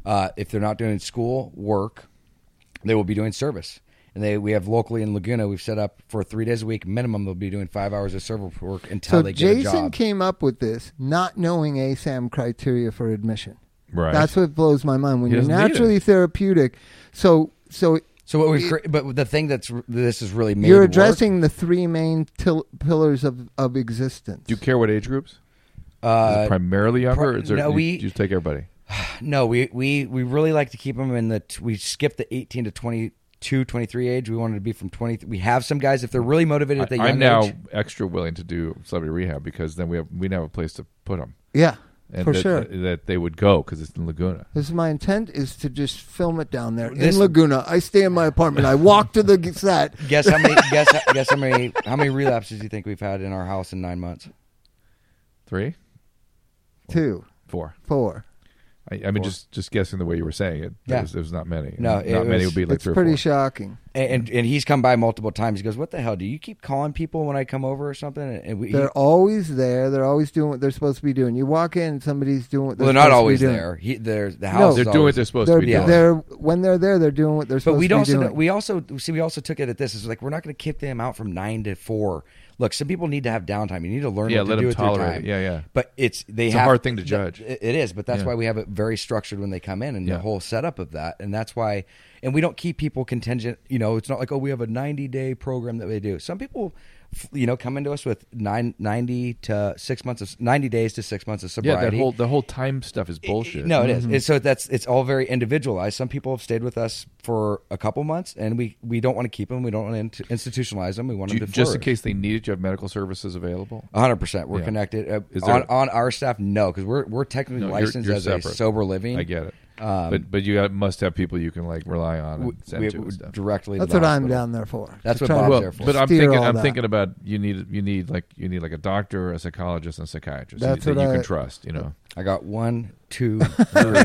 Uh, if they're not doing school, work, they will be doing service. And they we have locally in Laguna, we've set up for three days a week minimum. They'll be doing five hours of service work until So they get a Jason job. came up with this, not knowing A S A M criteria for admission. Right. That's what blows my mind. When He you're doesn't need naturally it. therapeutic, so so So what we've, cre- but the thing that's this is really made you're work- addressing the three main til- pillars of, of existence. Do you care what age groups? Is Uh, it primarily younger? pri- or is there, no, you, we- you just take everybody. No, we, we, we really like to keep them in the. T- we skip the eighteen to twenty-two, twenty-three age. We wanted to be from twenty. We have some guys if they're really motivated at the I, young I'm now age. extra willing to do celebrity rehab because then we have we now have a place to put them, Yeah, and for that, sure. that, that they would go because it's in Laguna. This is my intent is to just film it down there This- in Laguna. I stay in my apartment. I walk to the set. Guess how many? guess guess how many? How many relapses do you think we've had in our house in nine months? Three, Two, four. four. I, I mean, Four. just just guessing the way you were saying it, Yeah. there was, there was not many. No, not it many was- would be like It's three or pretty four. shocking. And, and and he's come by multiple times. He goes, "What the hell? Do you keep calling people when I come over or something?" And we, he, They're always there. They're always doing what they're supposed to be doing. You walk in, and somebody's doing what they're well, they're not supposed always to be doing. there. He, they're the No, house. They're is doing what always- they're supposed They're, to be doing. they're when they're there, they're doing what they're But supposed we to be also doing. we also see we also took it at this is like we're not going to kick them out from nine to four. Look, some people need to have downtime. You need to learn Yeah, what let to do them with your tolerate time. it. Yeah, yeah. But it's they It's a have, hard thing to judge. It it is, but that's Yeah. why we have it very structured when they come in and Yeah. the whole setup of that. And that's why, and we don't keep people contingent. You know, it's not like oh we have a ninety day program that they do. Some people, f- you know, come into us with nine, ninety to six months of ninety days to six months of Yeah, sobriety. that whole the whole time stuff is bullshit. No, it is. And so that's it's all very individualized. Some people have stayed with us for a couple months, and we, we don't want to keep them. We don't want to institutionalize them. We want Do you- them to just in flourish. case they need it, you have medical services available. one hundred percent. We're Yeah. connected. Uh, Is on, there- on our staff, no, because we're we're technically No, you're- licensed you're as a separate. sober living. I get it, Um, but but you got, must have people you can like rely on and we, send we, to and stuff. directly. That's to the what I'm hospital. down there for. That's To what try to Bob's Well, there for. but I'm steer thinking all I'm that. thinking about you need you need like you need like a doctor, a psychologist, and a psychiatrist That's that what you I- can trust. You know, I got one, two, three.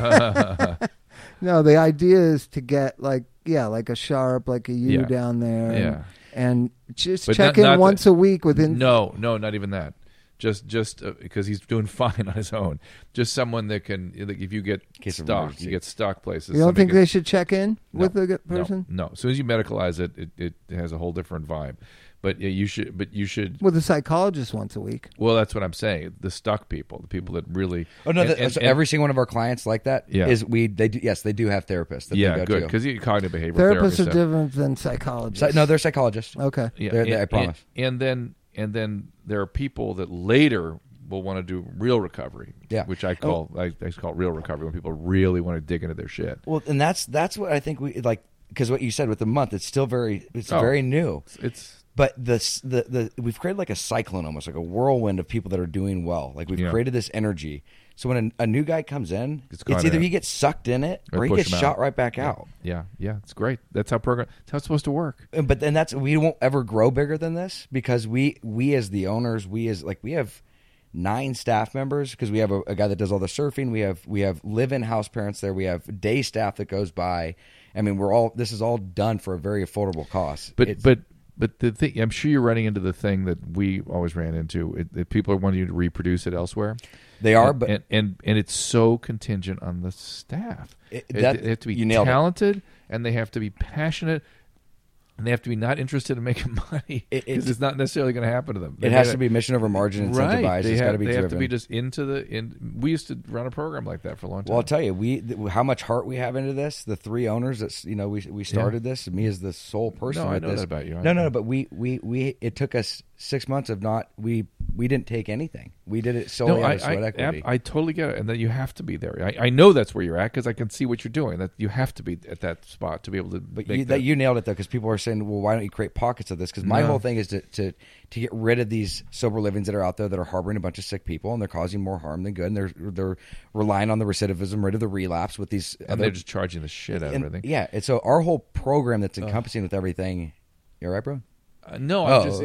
No, the idea is to get like yeah, like a Sharp, like a you Yeah. down there, and, Yeah. and just But check not- in not once that- a week within. no, no, not even that. Just just uh, because he's doing fine on his own. Just someone that can like if you get Case of stuck, emergency. you get stuck places. You don't somebody think can- they should check in No, with the g- no, person No, as soon as you medicalize it, it, it has a whole different vibe. But yeah, you should. But you should. with a psychologist once a week? Well, that's what I'm saying. The stuck people, the people that really. Oh no! and- the, and- so and- every single one of our clients like that is Yeah. we. They do, yes, they do have therapists. That yeah, they go good to. because you cognitive behavioral Therapists therapy are stuff. different than psychologists. So- no, they're psychologists. okay. Yeah, They're- and, they- I promise. And, and then and then there are people that later will want to do real recovery. Yeah. which I call I, I call it real recovery when people really want to dig into their shit. Well, and that's that's what I think we like because what you said with the month, it's still very it's Oh. very new. It's, it's But the, the the we've created like a cyclone, almost like a whirlwind of people that are doing well. Like we've Yeah. created this energy. So when a, a new guy comes in, It's it's, caught either in. he gets sucked in it Or or he push gets him shot out. right back yeah. out. Yeah, yeah, it's great. That's how program. That's how it's supposed to work. And- But then that's we won't ever grow bigger than this because we we as the owners, we as like we have nine staff members because we have a, a guy that does all the surfing. We have we have live-in house parents there. We have day staff that goes by. I mean, we're all this is all done for a very affordable cost. But It's- but but the thing, I'm sure you're running into the thing that we always ran into. It, that people are wanting you to reproduce it elsewhere. they are, and, but and, and and it's so contingent on the staff. It- It- that- they have to be you nailed it. talented, and they have to be passionate, and they have to be not interested in making money It- because it- it's not necessarily going to happen to them. it has to be mission over margin, incentivized. right. They It's got have, to be they driven. have to be just into the. In, we used to run a program like that for a long time. Well, I'll tell you, we th- how much heart we have into this. The three owners that you know we we started this. Me as the sole person. No, I with know this. that about you. I No, no, know. no. But we we we it took us six months of not we we didn't take anything. We did it solely no, out I, of sweat I, equity. I totally get it, and then you have to be there. I, I know that's where you're at because I can see what you're doing. That you have to be at that spot to be able to. But make you, that you nailed it though, because people are saying, "Well, why don't you create pockets of this?" Because my No. whole thing is to, to to get rid of these sober livings that are out there that are harboring a bunch of sick people and they're causing more harm than good. And they're they're relying on the recidivism, rid of the relapse with these and other. they're just charging the shit out of and- everything. yeah, and so our whole program that's encompassing with everything. You all right, bro? Uh, no, Oh. I'm just,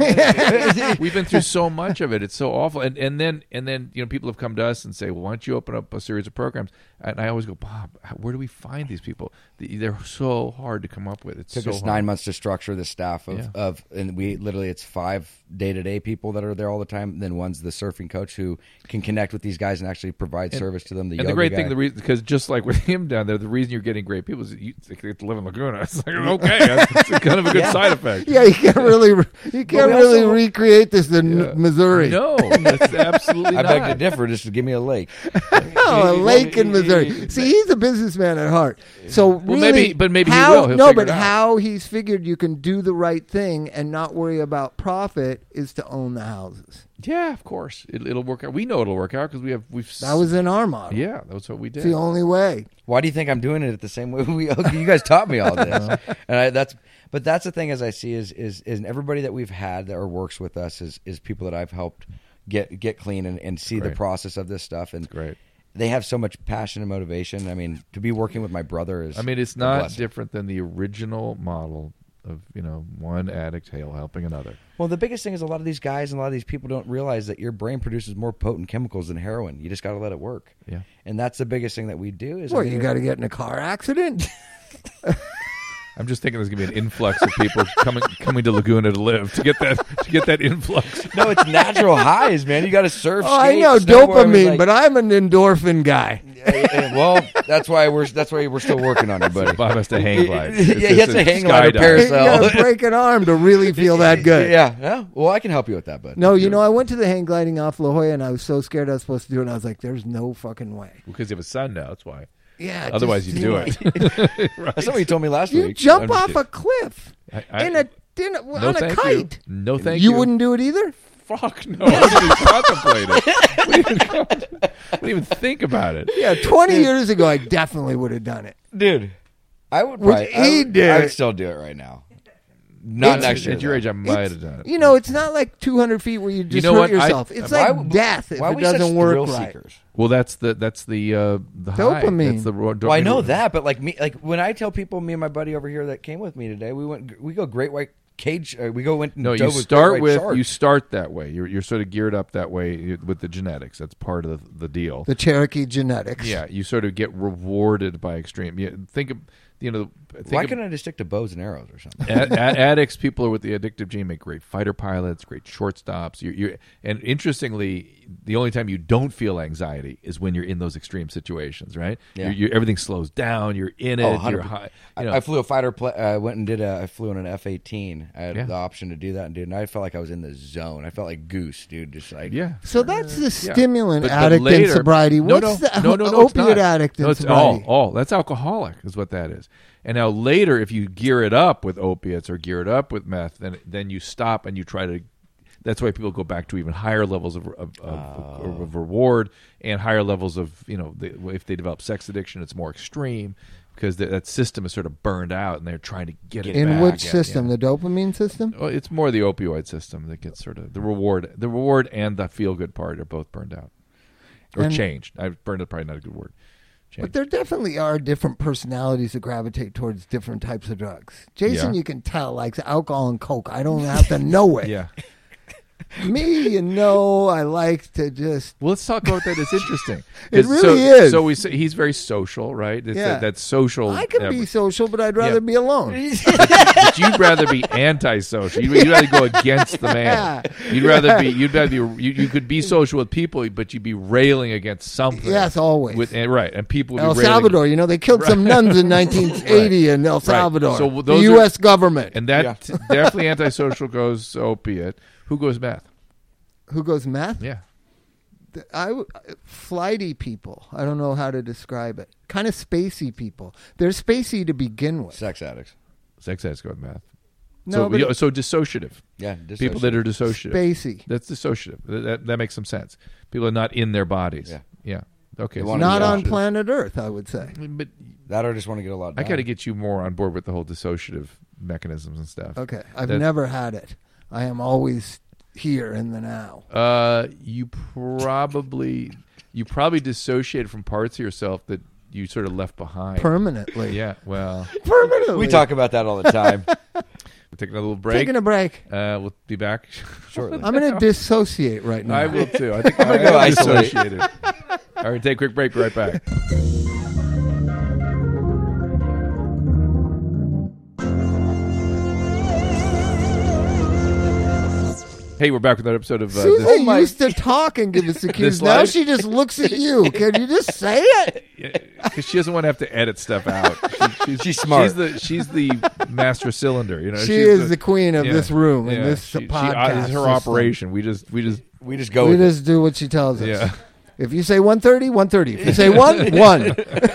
it just- we've been through so much of it. It's so awful. And and then and then you know people have come to us and say, well, why don't you open up a series of programs? And I always go, Bob, how, where do we find these people? The, they're so hard to come up with. It's took so us hard. nine months to structure the staff of, Yeah. of and we literally it's five day to day people that are there all the time. And then one's the surfing coach who can connect with these guys and actually provide And- service to them. The And yoga the great guy. thing, the reason, because just like with him down there, the reason you're getting great people is that you they get to live in Laguna. It's like, okay, that's, that's kind of a good Yeah. side effect. Yeah, you can't really, re- you can't we really also- recreate this in Yeah. Missouri. No, that's absolutely I not. beg to differ. Just to give me a lake. Oh, a lake in Missouri. See, he's a businessman at heart. So really, maybe- but maybe he how, will. He'll no, figure but it out. how he's figured you can do the right thing and not worry about profit is to own the houses. Yeah, of course, it, it'll work out. We know it'll work out because we have we've. That was in our model. yeah, that's what we did. It's the only way. Why do you think I'm doing it the same way we? You guys taught me all this, and I, that's. But that's the thing, as I see, is is is everybody that we've had that or works with us is is people that I've helped get get clean and, and see the Great. process of this stuff, and Great. they have so much passion and motivation. I mean, to be working with my brother is. I mean, it's a not blessing. different than the original model of you know one addict hale helping another. Well, the biggest thing is a lot of these guys and a lot of these people don't realize that your brain produces more potent chemicals than heroin. You just got to let it work. Yeah. And that's the biggest thing that we do is. Well, I mean, you got to get in a car accident. I'm just thinking there's gonna be an influx of people coming coming to Laguna to live to get that to get that influx. No, it's natural highs, man. You got to surf. Oh, I skate, know snowboard. I mean, dopamine, like- but I'm an endorphin guy. Eh, eh, well, that's why we're that's why we're still working on it, buddy. Bob has to hang glide. Yeah, It's he has just to a hang glide or skydive. You got to break an arm to really feel that good. Yeah, yeah. Well, I can help you with that, bud. No, you know, I went to the hang gliding off La Jolla, and I was so scared I was supposed to do it. And I was like, "There's no fucking way." Because you have a son now. That's why. Yeah. Otherwise, just you do it. That's what you told me last You week. jump I'm just off kidding. a cliff I, I, in a, in a no, on a thank kite. You. No, thank you. You wouldn't do it either. Fuck no. I didn't even contemplate it. We didn't, contemplate- we didn't even think about it. Yeah, twenty years ago, I definitely would have done it. dude. I would Would probably. he I would, do I would it? still do it right now. Not It's- next year. At your though. age, I might It's- have done it. You know, it's not like two hundred feet where you just know hurt what? I- yourself. it's Why like would- death if why are it we such doesn't work thrill right. seekers? Well, that's the that's the uh, the high. Dopamine. That's the ro- Well, I know dopamine. that, but like me, like when I tell people, me and my buddy over here that came with me today, we went, we go great white cage. Uh, we go went. and No, you dove with start great white with sharks. you start that way. You're you're sort of geared up that way you- with the genetics. That's part of the, the deal. The Cherokee genetics. Yeah, you sort of get rewarded by extreme. You think of you know. Think Why of, couldn't I just stick to bows and arrows or something? a- a- addicts, people with the addictive gene make great fighter pilots, great shortstops. You, you, and interestingly, the only time you don't feel anxiety is when you're in those extreme situations, right? Yeah. You're, you're, everything slows down. You're in it. Oh, you're one hundred high. percent. You know, I, I flew a fighter. Pla- I went and did. A, I flew in an F eighteen. I had Yeah. the option to do that, and dude, and I felt like I was in the zone. I felt like Goose, dude. Just like yeah. So that's the Yeah. stimulant But- but addict later- in sobriety. No, What's no, the no, no, no, it's opiate not. addict in No, it's sobriety? all, all. That's alcoholic is what that is. And now later, if you gear it up with opiates or gear it up with meth, then then you stop and you try to. That's why people go back to even higher levels of of, of, of, of reward and higher levels of you know the, if they develop sex addiction, it's more extreme because the, that system is sort of burned out and they're trying to get it In back. which Yeah, system? yeah. The dopamine system? Well, it's more the opioid system that gets sort of the reward. The reward and the feel good part are both burned out or And- changed. I burned is probably not a good word. Changed. But there definitely are different personalities that gravitate towards different types of drugs. Jason, Yeah. you can tell, likes alcohol and coke. I don't have to know it. Yeah. Me, you know, I like to just. Well, let's talk about that. It's interesting. It 'Cause really so, is. So we say he's very social, right? It's Yeah. that, that social. I could uh, be social, but I'd rather Yeah. be alone. but you'd rather be antisocial. You'd, you'd rather go against the man. You'd rather be. You'd rather be. You, you could be social with people, but you'd be railing against something. Yes, always. With and, right, and people would El be railing. Salvador, you know, they killed some nuns in nineteen eighty in El Salvador. So the those U are- S government. And that Yeah. t- definitely antisocial goes opiate. Who goes meth? Who goes meth? Yeah. I w- flighty people. I don't know how to describe it. Kind of spacey people. They're spacey to begin with. sex addicts. Sex addicts go with meth. No, so, but you- it- so dissociative. Yeah, People that are dissociative. Spacey. That's dissociative. That, that, that makes some sense. People are not in their bodies. Yeah. Yeah. Okay. They so- wanna Not be on out. planet Earth, I would say. But that or just want to get a lot I done. got to get you more on board with the whole dissociative mechanisms and stuff. Okay. I've That- never had it. I am always here in the now. Uh, you probably you probably dissociated from parts of yourself that you sort of left behind. Permanently. Yeah. Well, Permanently. We talk about that all the time. we'll take another little break. Taking a break. Uh, we'll be back. Shortly. I'm going to dissociate right now. I will too. I think I'm gonna go gonna isolate. dissociated. All right, take a quick break. Right back. Hey, we're back with another episode of uh, Susan this, my- used to talk and give us the cues. This Now live- she just looks at you. Can you just say it? because she doesn't want to have to edit stuff out. She, she's, She's smart. She's the she's the master cylinder. You know, She she's is the queen of yeah, this room and yeah, this she, she- podcast uh, this is her system. operation. We just we just We just go We with it. just do what she tells us. yeah. If you say one thirty, one thirty. If you say one, one.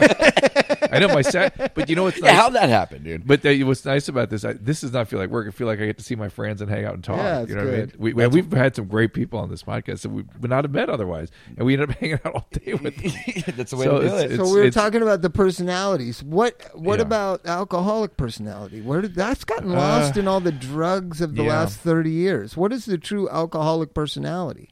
I know my set, but you know what's Yeah, nice. how'd that happen, dude? But the, what's nice about this, I, this does not feel like work. I feel like I get to see my friends and hang out and talk. Yeah, it's you know what I mean? good. We, we, we've had some great people on this podcast that we would not have met otherwise, and we ended up hanging out all day with them. That's the way So to do it's- it. So it's- we were it's- talking about the personalities. What What Yeah. about alcoholic personality? Where did that's gotten lost Uh, in all the drugs of the yeah. last thirty years? What is the true alcoholic personality?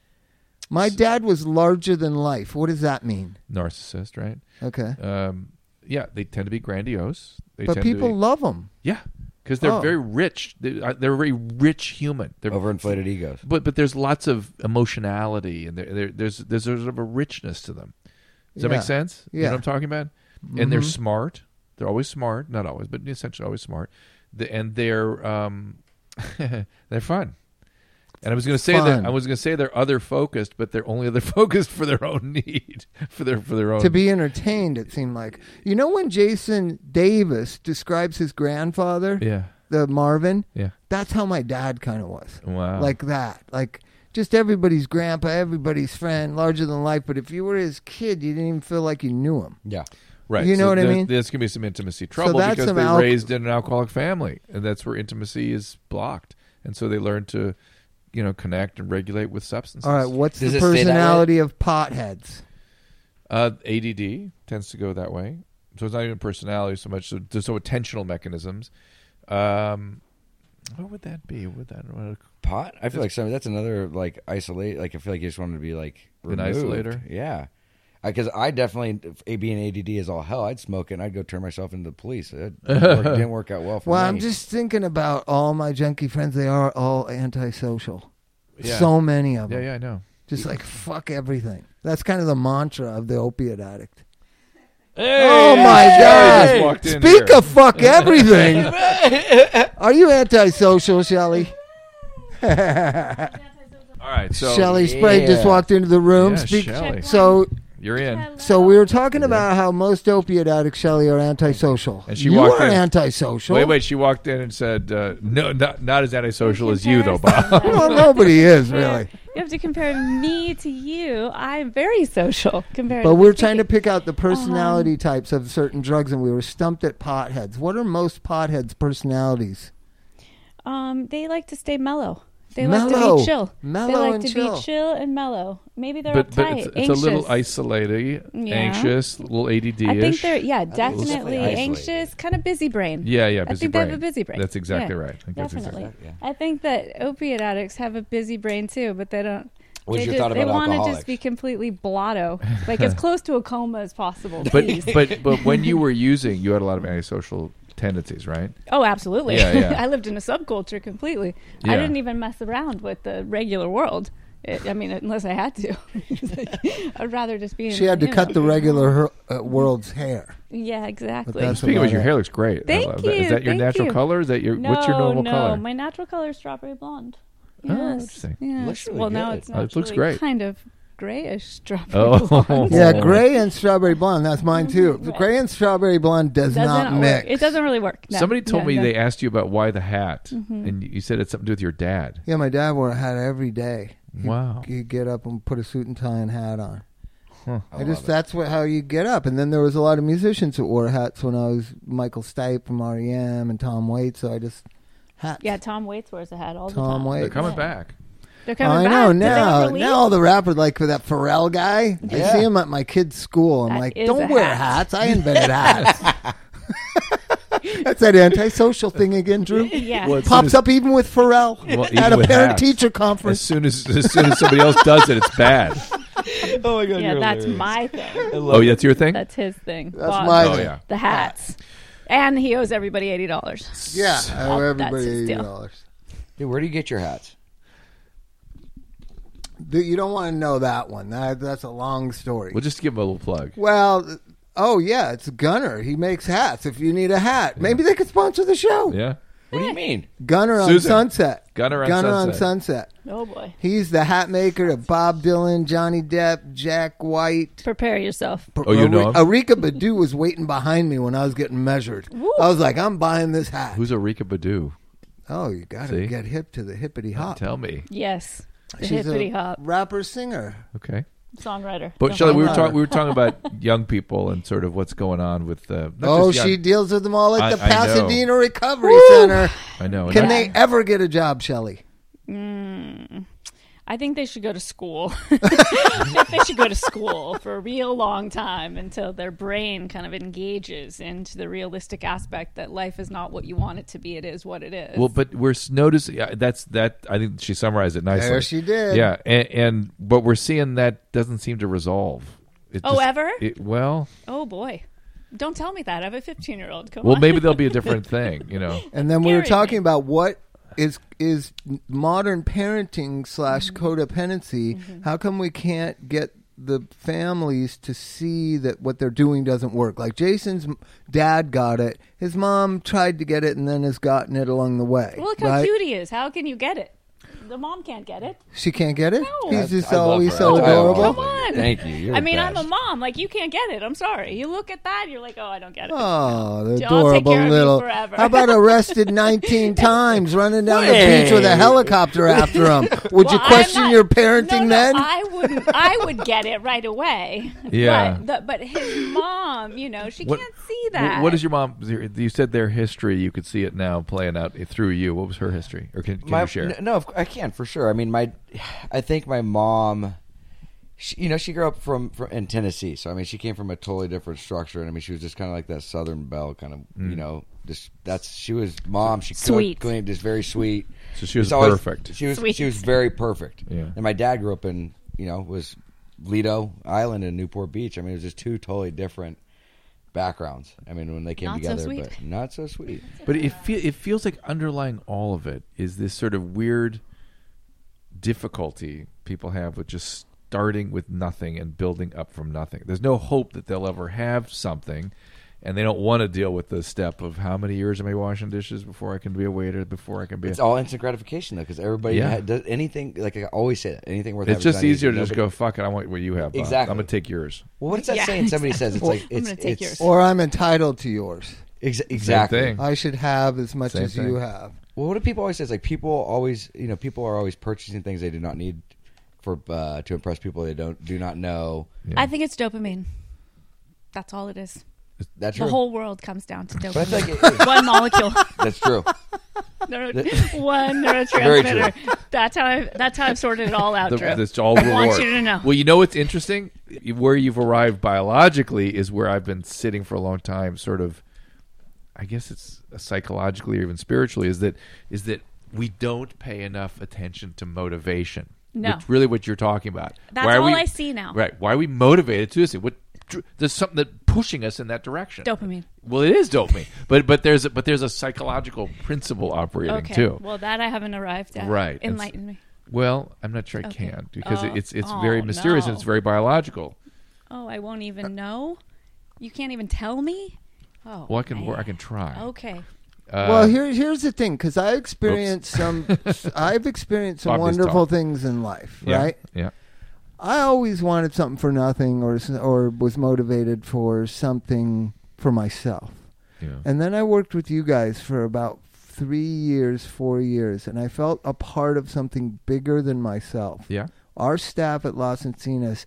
My dad was larger than life. What does that mean? Narcissist, right? Okay, Um, yeah, they tend to be grandiose. They but tend people to be, love them. yeah, because they're Oh. very rich. They, uh, they're a very rich human. They're Overinflated egos. But but there's lots of emotionality and there, there, there's there's sort of a richness to them. Does that Yeah. make sense? You Yeah. know what I'm talking about? And they're Mhm. smart. They're always smart, not always, but essentially always smart. The, and they're um, they're fun. And I was going to say Fun. that I was going to say they're other focused, but they're only other focused for their own need, for their for their own To be entertained, it seemed like. You know when Jason Davis describes his grandfather, yeah the Marvin? yeah That's how my dad kind of was. wow Like that. Like just everybody's grandpa, everybody's friend, larger than life. But if you were his kid, you didn't even feel like you knew him. Yeah. right. you know So what I there- mean? There's going to be some intimacy trouble that's because some they alco- raised in an alcoholic family, and that's where intimacy is blocked, and so they learn to, you know, connect and regulate with substances. All right, what's Does the it stay that way? personality of potheads? Uh, A D D tends to go that way. So it's not even personality so much. So there's so attentional mechanisms. Um, what would that be? What would that? What, Pot? I feel like some that's another like isolate. Like I feel like you just wanted to be like An removed. isolator? Yeah, because I, definitely A B and A D D is all hell. I'd smoke it and I'd go turn myself into the police. It didn't work, didn't work out well for Well, me. I'm just thinking about all my junkie friends. They are all antisocial. Yeah. So many of yeah, them. yeah, I know. Just like fuck everything. That's kind of the mantra of the opiate addict. Hey, Oh my Shelley just God! walked in Speak here. of fuck everything. Are you antisocial, Shelley? All right, so Shelley Sprague just Yeah. walked into the room. Yeah, Speak- Shelley. So, you're in. so we were talking about how most opiate addicts, Shelley, are antisocial. And she you walked are in. antisocial. Wait, wait. She walked in and said, uh, "No, not not as antisocial as you, though, Bob." Well, nobody is really. You have to compare me to you. I'm very social compared. But to we're the trying to city. pick out the personality types of certain drugs, and we were stumped at potheads. What are most potheads' personalities? Um, they like to stay mellow. They like to Mellow. be chill. Mellow they like and to chill. be chill and mellow. Maybe they're but uptight, but it's, it's a anxious. little isolated, Yeah. anxious, a little A D D-ish. I think they're yeah, little definitely isolated. anxious, kind of busy brain. Yeah, yeah, I busy think brain. they have a busy brain. That's exactly Yeah, right. I think that's Definitely. exactly Yeah. I think that opiate addicts have a busy brain too, but they don't. What's they your just, thought they about want to alcoholics? just be completely blotto, like as close to a coma as possible. But please. but but when you were using, you had a lot of antisocial tendencies, right? Oh, absolutely. Yeah, yeah. I lived in a subculture completely. Yeah. I didn't even mess around with the regular world. It, I mean, unless I had to. I'd rather just be in, She had to you cut know. the regular her, uh, world's hair. Yeah, exactly. But that's Speaking of which, about your it. hair looks great. I Thank love that. Is you, that your thank natural you. color? Is that your no, what's your normal no, color? my natural color is strawberry blonde. Oh, Yes. interesting. Yes. Looks really well, now good. it's Oh, it looks naturally great. kind of grayish strawberry Oh. blonde. Yeah, gray and strawberry blonde. That's mine too. Right. Gray and strawberry blonde does Doesn't not work. mix. It doesn't really work. No, Somebody told no, me no. they asked you about why the hat, Mhm. and you said it's something to do with your dad. Yeah, my dad wore a hat every day. He'd, Wow. he'd get up and put a suit and tie and hat on. Huh. I I, love just it. that's what how you get up. And then there was a lot of musicians who wore hats when I was Michael Stipe from R E M and Tom Waits. So I just hats. Yeah, Tom Waits wears a hat all the Tom time. Waits. They're coming Yeah. back. They're coming I back. know Did they now. release? Now all the rappers like for that Pharrell guy. I Yeah. see him at my kid's school. I'm That like, is don't a wear hat." hats. I invented hats. That's that antisocial thing again, Drew. Yeah. Well, as soon Pops as- up even with Pharrell Well, even at a with parent hats. teacher As conference. soon as as soon as somebody else does it, it's bad. Oh my god, yeah, that's my thing. Oh, that's your thing. That's his thing. That's Bob. my Oh thing. yeah. The hats. And he owes everybody eighty dollars. Yeah, I owe That's everybody his eighty deal. dollars. Dude, where do you get your hats? You don't want to know that one. That, that's a long story. Well, just give him a little plug. Well, oh yeah, it's Gunner. He makes hats. If you need a hat, maybe they could sponsor the show. Yeah. What do you mean? Gunner on Susan. Sunset. Gunner on Gunner Sunset. on Sunset. Oh boy. He's the hat maker to Bob Dylan, Johnny Depp, Jack White. Prepare yourself. Oh, you know him? Erykah Badu was waiting behind me when I was getting measured. Woo. I was like, I'm buying this hat. Who's Erykah Badu? Oh, you got to See? get hip to the hippity hop. Tell me. Yes. The She's hippity a hop. rapper singer. Okay. Songwriter. But Go Shelley, on. we were songwriter. talking. We were talking about young people and sort of what's going on with. Uh, not Oh, just young- she deals with them all at I- the I know. Pasadena Recovery Center. I know. and Can I- they ever get a job, Shelley? Mm, I think they should go to school. I think they should go to school for a real long time until their brain kind of engages into the realistic aspect that life is not what you want it to be. It is what it is. Well, but we're s- noticing yeah, that's that. I think she summarized it nicely. There she did. Yeah, and, and but we're seeing that doesn't seem to resolve. It Oh, just- ever? It, well, Oh boy. Don't tell me that. I have a fifteen-year-old. Come well, on. maybe there'll be a different thing. You know. And then we were Scary talking me. about what is is modern parenting slash Mm-hmm. codependency. How come we can't get the families to see that what they're doing doesn't work? Like Jason's m- dad got it. His mom tried to get it and then has gotten it along the way. Well, look how right? cute he is. How can you get it? The mom can't get it. She can't get it? No. He's I- just I love always her. so I love adorable. her. Come on. Thank you. You're I the mean, I'm best. a mom. Like, you can't get it. I'm sorry. You look at that, you're like, oh, I don't get it. Oh, the I'll take adorable care of you little. forever. How about arrested nineteen times, running down the Hey. beach with a helicopter after him? Would Well, you I'm question not- your parenting no, no, then? I wouldn't. I would get it right away. Yeah. But, the, but his mom, you know, she What- can't see wh- that. What is your mom? You said their history. You could see it now playing out through you. What was her history? Or can, can My- you share? n- No, of cou- I can for sure. I mean, my, I think my mom, she, you know, she grew up from, from in Tennessee, so I mean, she came from a totally different structure, and I mean, she was just kind of like that Southern belle, kind of, Mm. you know, just that's she was mom. She Sweet. cooked, cleaned, just very sweet. So she was Just always- perfect. She was Sweet. she was very perfect. Yeah. And my dad grew up in, you know, was Lido Island in Newport Beach. I mean, it was just two totally different backgrounds. I mean, when they came Not so together, sweet. but not so sweet. But it feel, it feels like underlying all of it is this sort of weird difficulty people have with just starting with nothing and building up from nothing. There's no hope that they'll ever have something, and they don't want to deal with the step of how many years am I washing dishes before I can be a waiter, before I can be. It's A, all instant gratification though, because everybody Yeah. ha- does anything. Like I always say that anything worth. it's having just done easier easy. to just Nobody- go fuck it. I want what you have. Bob. Exactly. I'm gonna take yours. Well, what is that Yeah, saying? Somebody says it's like I'm it's gonna take it's yours. Or I'm entitled to yours. ex- exactly. thing. I should have as much Same as thing. you have. Well, what do people always say? It's like people always, you know, people are always purchasing things they do not need for uh, to impress people they don't do not know. Yeah. I think it's dopamine. That's all it is. That's The true. whole world comes down to But I feel dopamine. like it- One molecule. that's true. Neuro- That- one Very neurotransmitter. That's how I, that's how I've sorted it all out, The- Drew. that's all I reward. want you to know. Well, you know what's interesting? Where you've arrived biologically is where I've been sitting for a long time. Sort of, I guess it's psychologically or even spiritually. Is that is that we don't pay enough attention to motivation. No. Which really what you're talking about. That's Why are all we- I see now. Right? Why are we motivated to this? What there's something that pushing us in that direction. Dopamine. Well, it is dopamine, but but there's a, but there's a psychological principle operating Okay. too. Well, that I haven't arrived at. Right. And Enlighten me. Well, I'm not sure I Okay. can because Oh. it's it's Oh, very mysterious and no. it's very biological. Oh, I won't even know. You can't even tell me. Oh. Well, I can man. I can try. Okay. Uh, well, here, here's the thing, because I experienced some, I've experienced some Bob needs wonderful talk. things in life, yeah, right? Yeah. I always wanted something for nothing, or or was motivated for something for myself. Yeah. And then I worked with you guys for about three years, four years, and I felt a part of something bigger than myself. Yeah. Our staff at Las Encinas,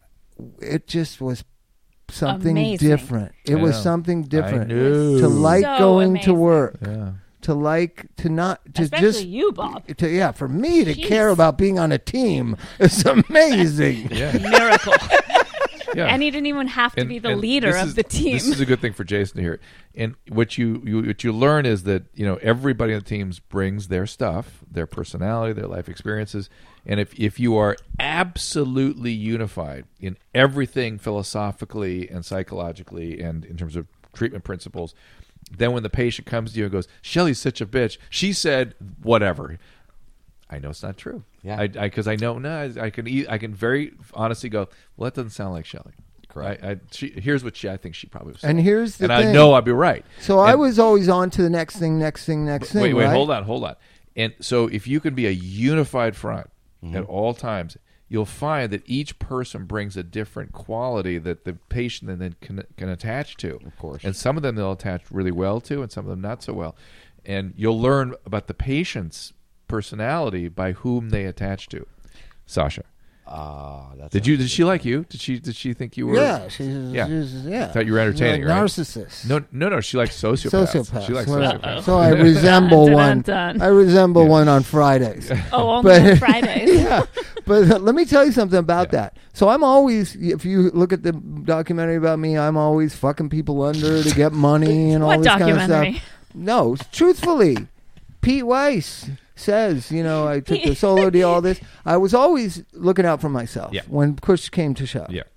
it just was something Amazing. different. It I was know. something different. I knew. To like So going to amazing. work, Yeah. to like to not to Especially just you, Bob. to yeah, for me to Jeez. care about being on a team is amazing. Yeah. Miracle. Yeah. And he didn't even have to And- be the and leader this of is- the team. This is a good thing for Jason to hear. And what you, you what you learn is that you know everybody on the teams brings their stuff, their personality, their life experiences, and if if you are absolutely unified in everything philosophically and psychologically and in terms of treatment principles, then when the patient comes to you and goes, "Shelley's such a bitch," she said whatever. I know it's not true. Yeah. I because I, know no, I, I can e- I can very honestly go, well, that doesn't sound like Shelley. Correct. I, I, she, here's what she I think she probably was saying. And here's the and thing. I know I'd be right. So I And- was always on to the next thing, next thing, next thing. Wait, wait, right? hold on, hold on. And so if you can be a unified front Mm-hmm. at all times, you'll find that each person brings a different quality that the patient then can, can attach to. Of course. And some of them they'll attach really well to, and some of them not so well. And you'll learn about the patient's personality by whom they attach to. Sasha, Ah, that's did you? Did she like you? Did she? Did she think you were? Yeah, she's Yeah. she's- yeah. I thought you were entertaining, She's a right? Narcissist. No, no, no. She likes sociopaths. Sociopaths. She likes whatever. sociopaths. So I resemble Dun, dun, one. dun. I resemble one on Fridays. Oh, only But- on Fridays. yeah, but uh, let me tell you something about that. So I'm always, if you look at the documentary about me, I'm always fucking people under to get money and all What this kind of documentary? stuff. No, truthfully, Pete Weiss says, you know, I took the solo deal, all this. I was always looking out for myself Yeah. when push came to shove. Yeah.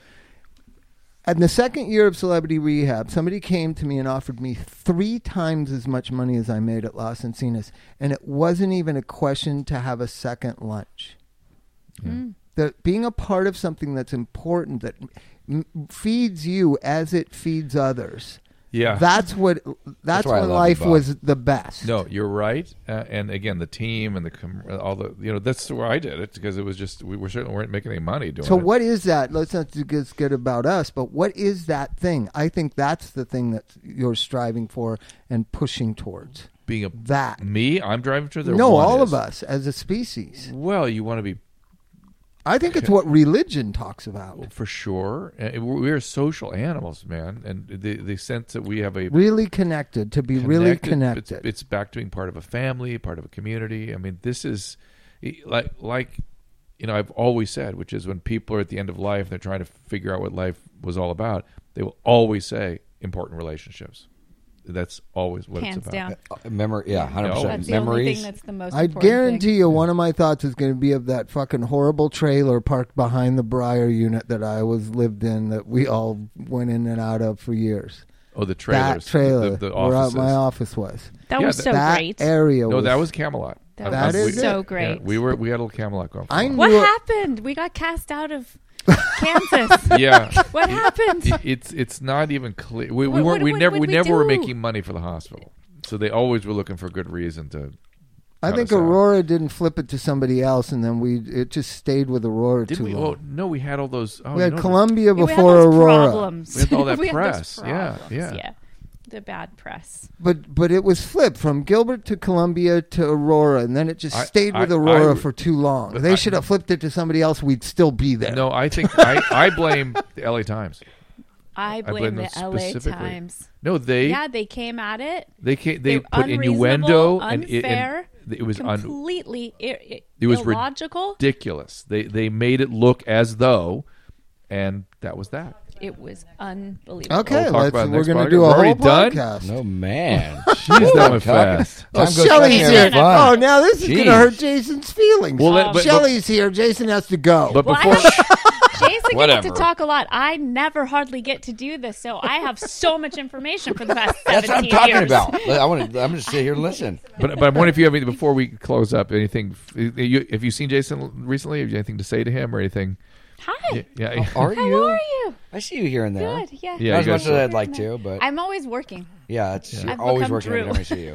In the second year of Celebrity Rehab, somebody came to me and offered me three times as much money as I made at Las Encinas, and it wasn't even a question to have a second lunch. Mm. That being a part of something that's important, that m- feeds you as it feeds others, Yeah. that's what that's, why I when love life you, Bob. was the best. No, you're right. Uh, and again, the team and the com- all the you know that's where I did it because it was just we were certainly weren't making any money doing So it. what is that? Let's not just get about us, but what is that thing? I think that's the thing that you're striving for and pushing towards. Being a That. me, I'm driving to the No, one all is- of us as a species. Well, you want to be I think it's what religion talks about. for sure. Uh, We're social animals, man, and the the sense that we have a Really connected, to be really connected- connected. It's, it's back to being part of a family, part of a community. I mean, this is like like you know I've always said, which is when people are at the end of life, they're trying to figure out what life was all about. They will always say important relationships. That's always what Hands it's about. down. Uh, memory, yeah, hundred No. percent. That's the only Memories. thing that's the most I important guarantee thing. you one of my thoughts is going to be of that fucking horrible trailer parked behind the Briar unit that I was lived in that we all went in and out of for years. Oh, the trailers, That trailer the, the, the where offices. my office was. That Yeah, was th- so that great. area No, was... that was Camelot. That That was is so it. great. Yeah, we were we had a little Camelot going. For I a while. What knew it- happened? We got cast out of Kansas. Yeah. What happened? It- it's it's not even clear. We, we What- weren't. what- We what never. would We we never were do? making money for the hospital, so they always were looking for good reason to. I cut think us out. Aurora didn't flip it to somebody else, and then we it just stayed with Aurora Did too we? long. Oh no, we had all those. Oh, we had no, Columbia Yeah, we had before those Aurora, Problems. We had all that We had those press. Yeah, problems. yeah. The bad press. but but it was flipped from Gilbert to Columbia to Aurora, and then it just I- stayed with I- Aurora I- for too long. but They I- should have flipped it to somebody else. We'd still be there. No, I think I, I blame the L A Times. I blame blame them the L A specifically. Times. No, they Yeah, they came at it. they came, they They were put unreasonable, innuendo and it, unfair, and it was un- completely ir- It was illogical. ridiculous. They they made it look as though, and that was that. It was unbelievable. Okay, We'll talk let's, about it we're next going to podcast. do a We're whole already done? podcast. No man. Jeez, that went Talking- fast. Oh, Time goes Shelly's fast here. here. Oh, now this is going to Jeez. hurt Jason's feelings. Well, Um, let- but, but, Shelly's here. Jason has to go. but Well, before I, Jason gets Whatever. to talk a lot. I never hardly get to do this, so I have so much information for the past That's what I'm seventeen talking years. about. I want to. I'm going to sit here and listen. but but I'm wondering if you have any, before we close up anything. You, have you seen Jason recently? Have you anything to say to him or anything? Hi. Yeah, yeah. Are How you? are you? I see you here and there. Good. Yeah. Yeah, Not as you much guys as are- I'd like to, but I'm always working. yeah, it's you're I've always become working every Drew. time I see you.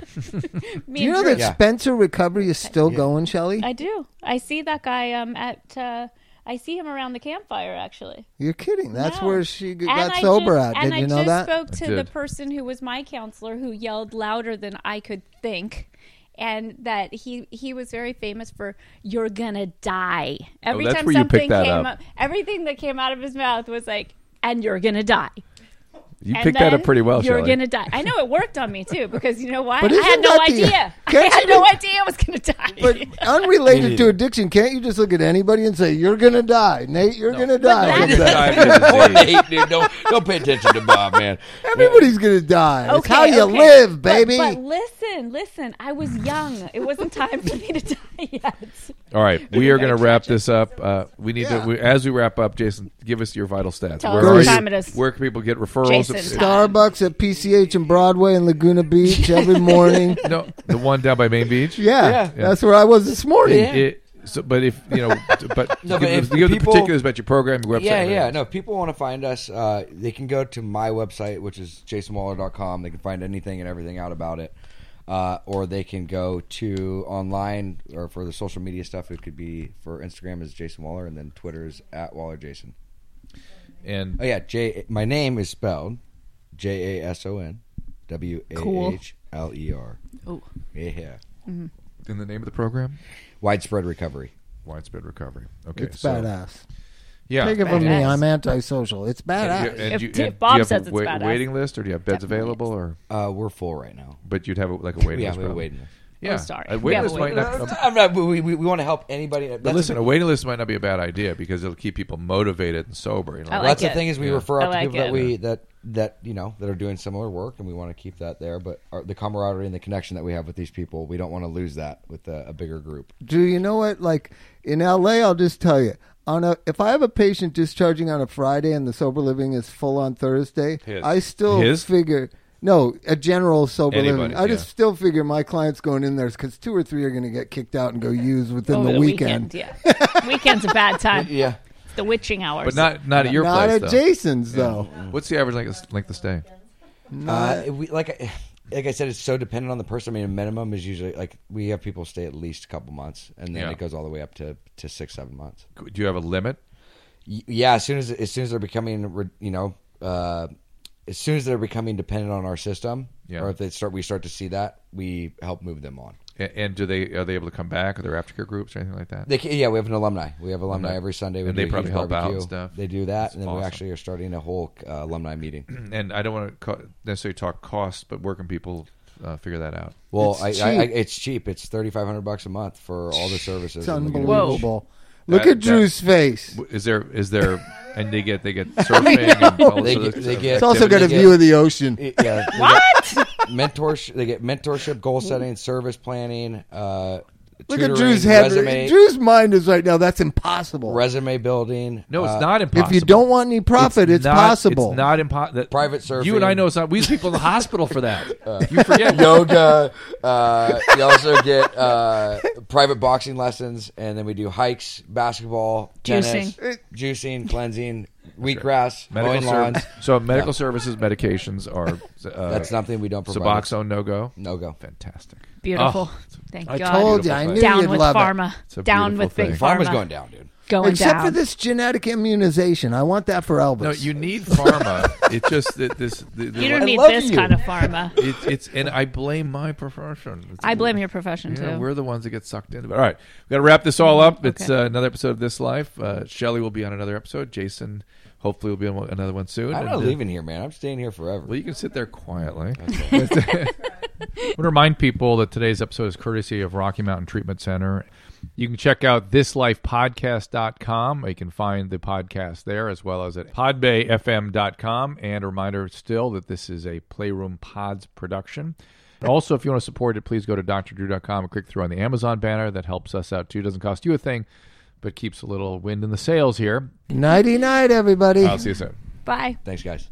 Me Do you and know Drew. that Yeah. Spencer Recovery is still Yeah. going, Shelly? I do. I see that guy um at. Uh, I see him around the campfire actually. You're kidding. That's No. where she g- And got I sober just, at. And Did you I know just that? spoke I to the did. person who was my counselor who yelled louder than I could think. And that he he was very famous for "you're gonna die." Every Oh, that's time where you something picked that came up. everything that came out of his mouth was like, "and you're gonna die." You And picked that up then pretty well, You're Shelley. gonna die. I know it worked on me too because you know why? But I isn't had no that the- idea. I Can't had you no be- idea I was gonna die. But unrelated Me to neither. addiction, can't you just look at anybody and say, "You're gonna die, Nate? You're gonna die." that's- Like that. Dive into Poor disease. Nate, dude. Don't don't pay attention to Bob, man. Everybody's gonna die. It's Okay, how you okay. live, But- baby. But, listen, listen. I was young. It wasn't time for me to die yet. All right, we are going to wrap this up. Uh, we need Yeah. to, we, as we wrap up, Jason, give us your vital stats. Tell us are what you- time it is. Where can people get referrals? Jason. If- Starbucks at P C H and Broadway and Laguna Beach every morning. no, the one down by Main Beach. Yeah, Yeah. that's where I was this morning. Yeah. It, so, but if you know, but No, give, but if give the people- particulars about your program, your website. Yeah, and yeah. everything. No, if people want to find us, uh, they can go to my website, which is jason waller dot com. They can find anything and everything out about it. Uh, or they can go to online, or for the social media stuff, it could be for Instagram is Jason Waller, and then Twitter is at Waller Jason. And oh yeah, J. My name is spelled J A S O N W A H L E R. Oh, yeah. in the name of the program, Widespread Recovery. Widespread Recovery. Okay, It's so, badass. Yeah, Take it from me. Badass. I'm antisocial. It's badass. And, and If- you, if and Bob do you have says a it's wait- badass. waiting list, or do you have beds Definitely available, or Uh, we're full right now. but you'd have a, like a waiting Yeah, list? we have a probably. waiting list. Yeah, Oh, sorry. A We waiting have a list might waiting not. list. I'm not, we we, we want to help anybody. But That's listen, the, a waiting list might not be a bad idea because it'll keep people motivated and sober. You know? I well, like that's the it. thing is we Yeah. refer I out to like people that it. we that that you know that are doing similar work, and we want to keep that there. But our, the camaraderie and the connection that we have with these people, we don't want to lose that with a, a bigger group. Do you know what? Like in L A, I'll just tell you. On a, if I have a patient discharging on a Friday and the sober living is full on Thursday, His. I still His? figure no a general sober living. Anybody's, I just yeah. still figure my clients going in there because two or three are going to get kicked out and go use within over the, weekend. Yeah, weekend's a bad time. Yeah, It's the witching hours. But not not at your Not place at though. Jason's though. What's the average length of, length of stay? uh, we, like I- like I said, it's so dependent on the person. I mean, a minimum is usually like we have people stay at least a couple months, and then Yeah. it goes all the way up to, to six seven months. Do you have a limit? Y- Yeah, as soon as as soon as they're becoming, re- you know, uh, as soon as they're becoming dependent on our system, Yeah. or if they start, we start to see that, we help move them on. And, and do they are they able to come back? Are there aftercare groups or anything like that? They can, yeah, we have an alumni. We have alumni Alumni. every Sunday. We And do they a probably huge help out and barbecue. stuff. They do that, That's and then we awesome. actually are starting a whole uh, alumni meeting. And I don't want to co- necessarily talk costs, but where can people uh, figure that out? Well, It's I, I, I, cheap. it's cheap. It's thirty five hundred bucks a month for all the services. It's And we get- unbelievable. Look That- at Drew's face. W- Is there is there and they get they get surfing and all They this get- other they stuff. get- It's also got a Activity view of the ocean. It- yeah, they What? Get mentorship. They get mentorship, goal setting, service planning. Uh, Look at tutoring, Drew's head. Resume, Drew's mind is right now. That's impossible. resume building. No, it's uh, not impossible. If you don't want any profit, it's, not, possible. It's not impossible. Private surfing. You and I know it's not. We have people in the hospital for that. You forget. yoga. Uh, you also get uh, private boxing lessons, and then we do hikes, basketball, tennis, Juicing. juicing, cleansing, wheatgrass, Medical mowing lawns. ser- so medical services, medications are uh, That's something we don't provide. Suboxone no go. No go. Fantastic. Beautiful. Oh, Thank I God. told you. I Beautiful knew Down you'd with love pharma. It's a Down beautiful with big thing. pharma. Pharma's going down, dude. Going it. Except down. for this genetic immunization. I want that for Elvis. No, you need pharma. It's just that this. The, the, You don't I need love this you. kind of pharma. It, it's and I blame my profession. It's- I blame your profession Yeah, too. we're the ones that get sucked into it. All right, we've got to wrap this all up. It's Okay. uh, another episode of This Life. Uh, Shelly will be on another episode. Jason, hopefully, will be on another one soon. I'm And, not uh, leaving here, man. I'm staying here forever. Well, you can sit there quietly. I want to remind people that today's episode is courtesy of Rocky Mountain Treatment Center. You can check out this life podcast dot com. You can find the podcast there as well as at podbay f m dot com. And a reminder still that this is a Playroom Pods production. Also, if you want to support it, please go to d r drew dot com and click through on the Amazon banner. That helps us out too. It doesn't cost you a thing, but keeps a little wind in the sails here. Nighty night, everybody. I'll see you soon. Bye. Thanks, guys.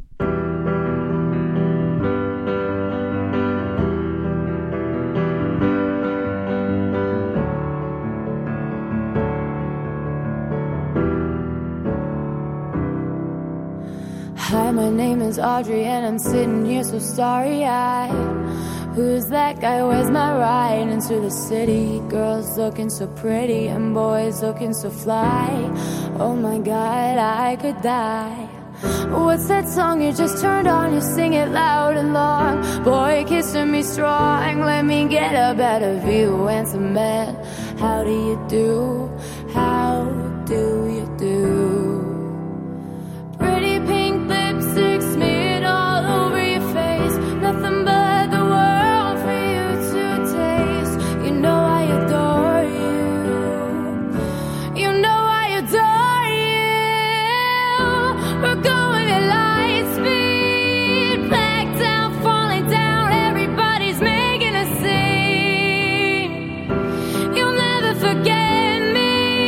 Hi, my name is Audrey and I'm sitting here so starry-eyed. Who's that guy? Where's my ride into the city? Girls looking so pretty and boys looking so fly. Oh my God, I could die. What's that song you just turned on? You sing it loud and long. Boy, kissing me strong. Let me get a better view. Handsome man, how do you do? How do you do? Pretty pink lipstick smeared all over your face. Nothing but the world for you to taste. You know I adore you. You know I adore you. We're going at light speed. Black down, falling down. Everybody's making a scene. You'll never forget me.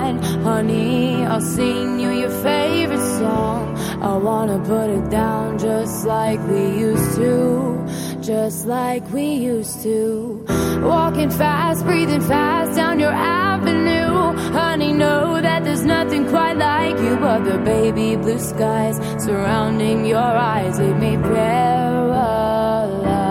mind. Honey, I'll sing you your favorite song. I wanna put it down just like we used to, just like we used to. Walking fast, breathing fast down your avenue. Honey, know that there's nothing quite like you, but the baby blue skies surrounding your eyes leave me paralyzed.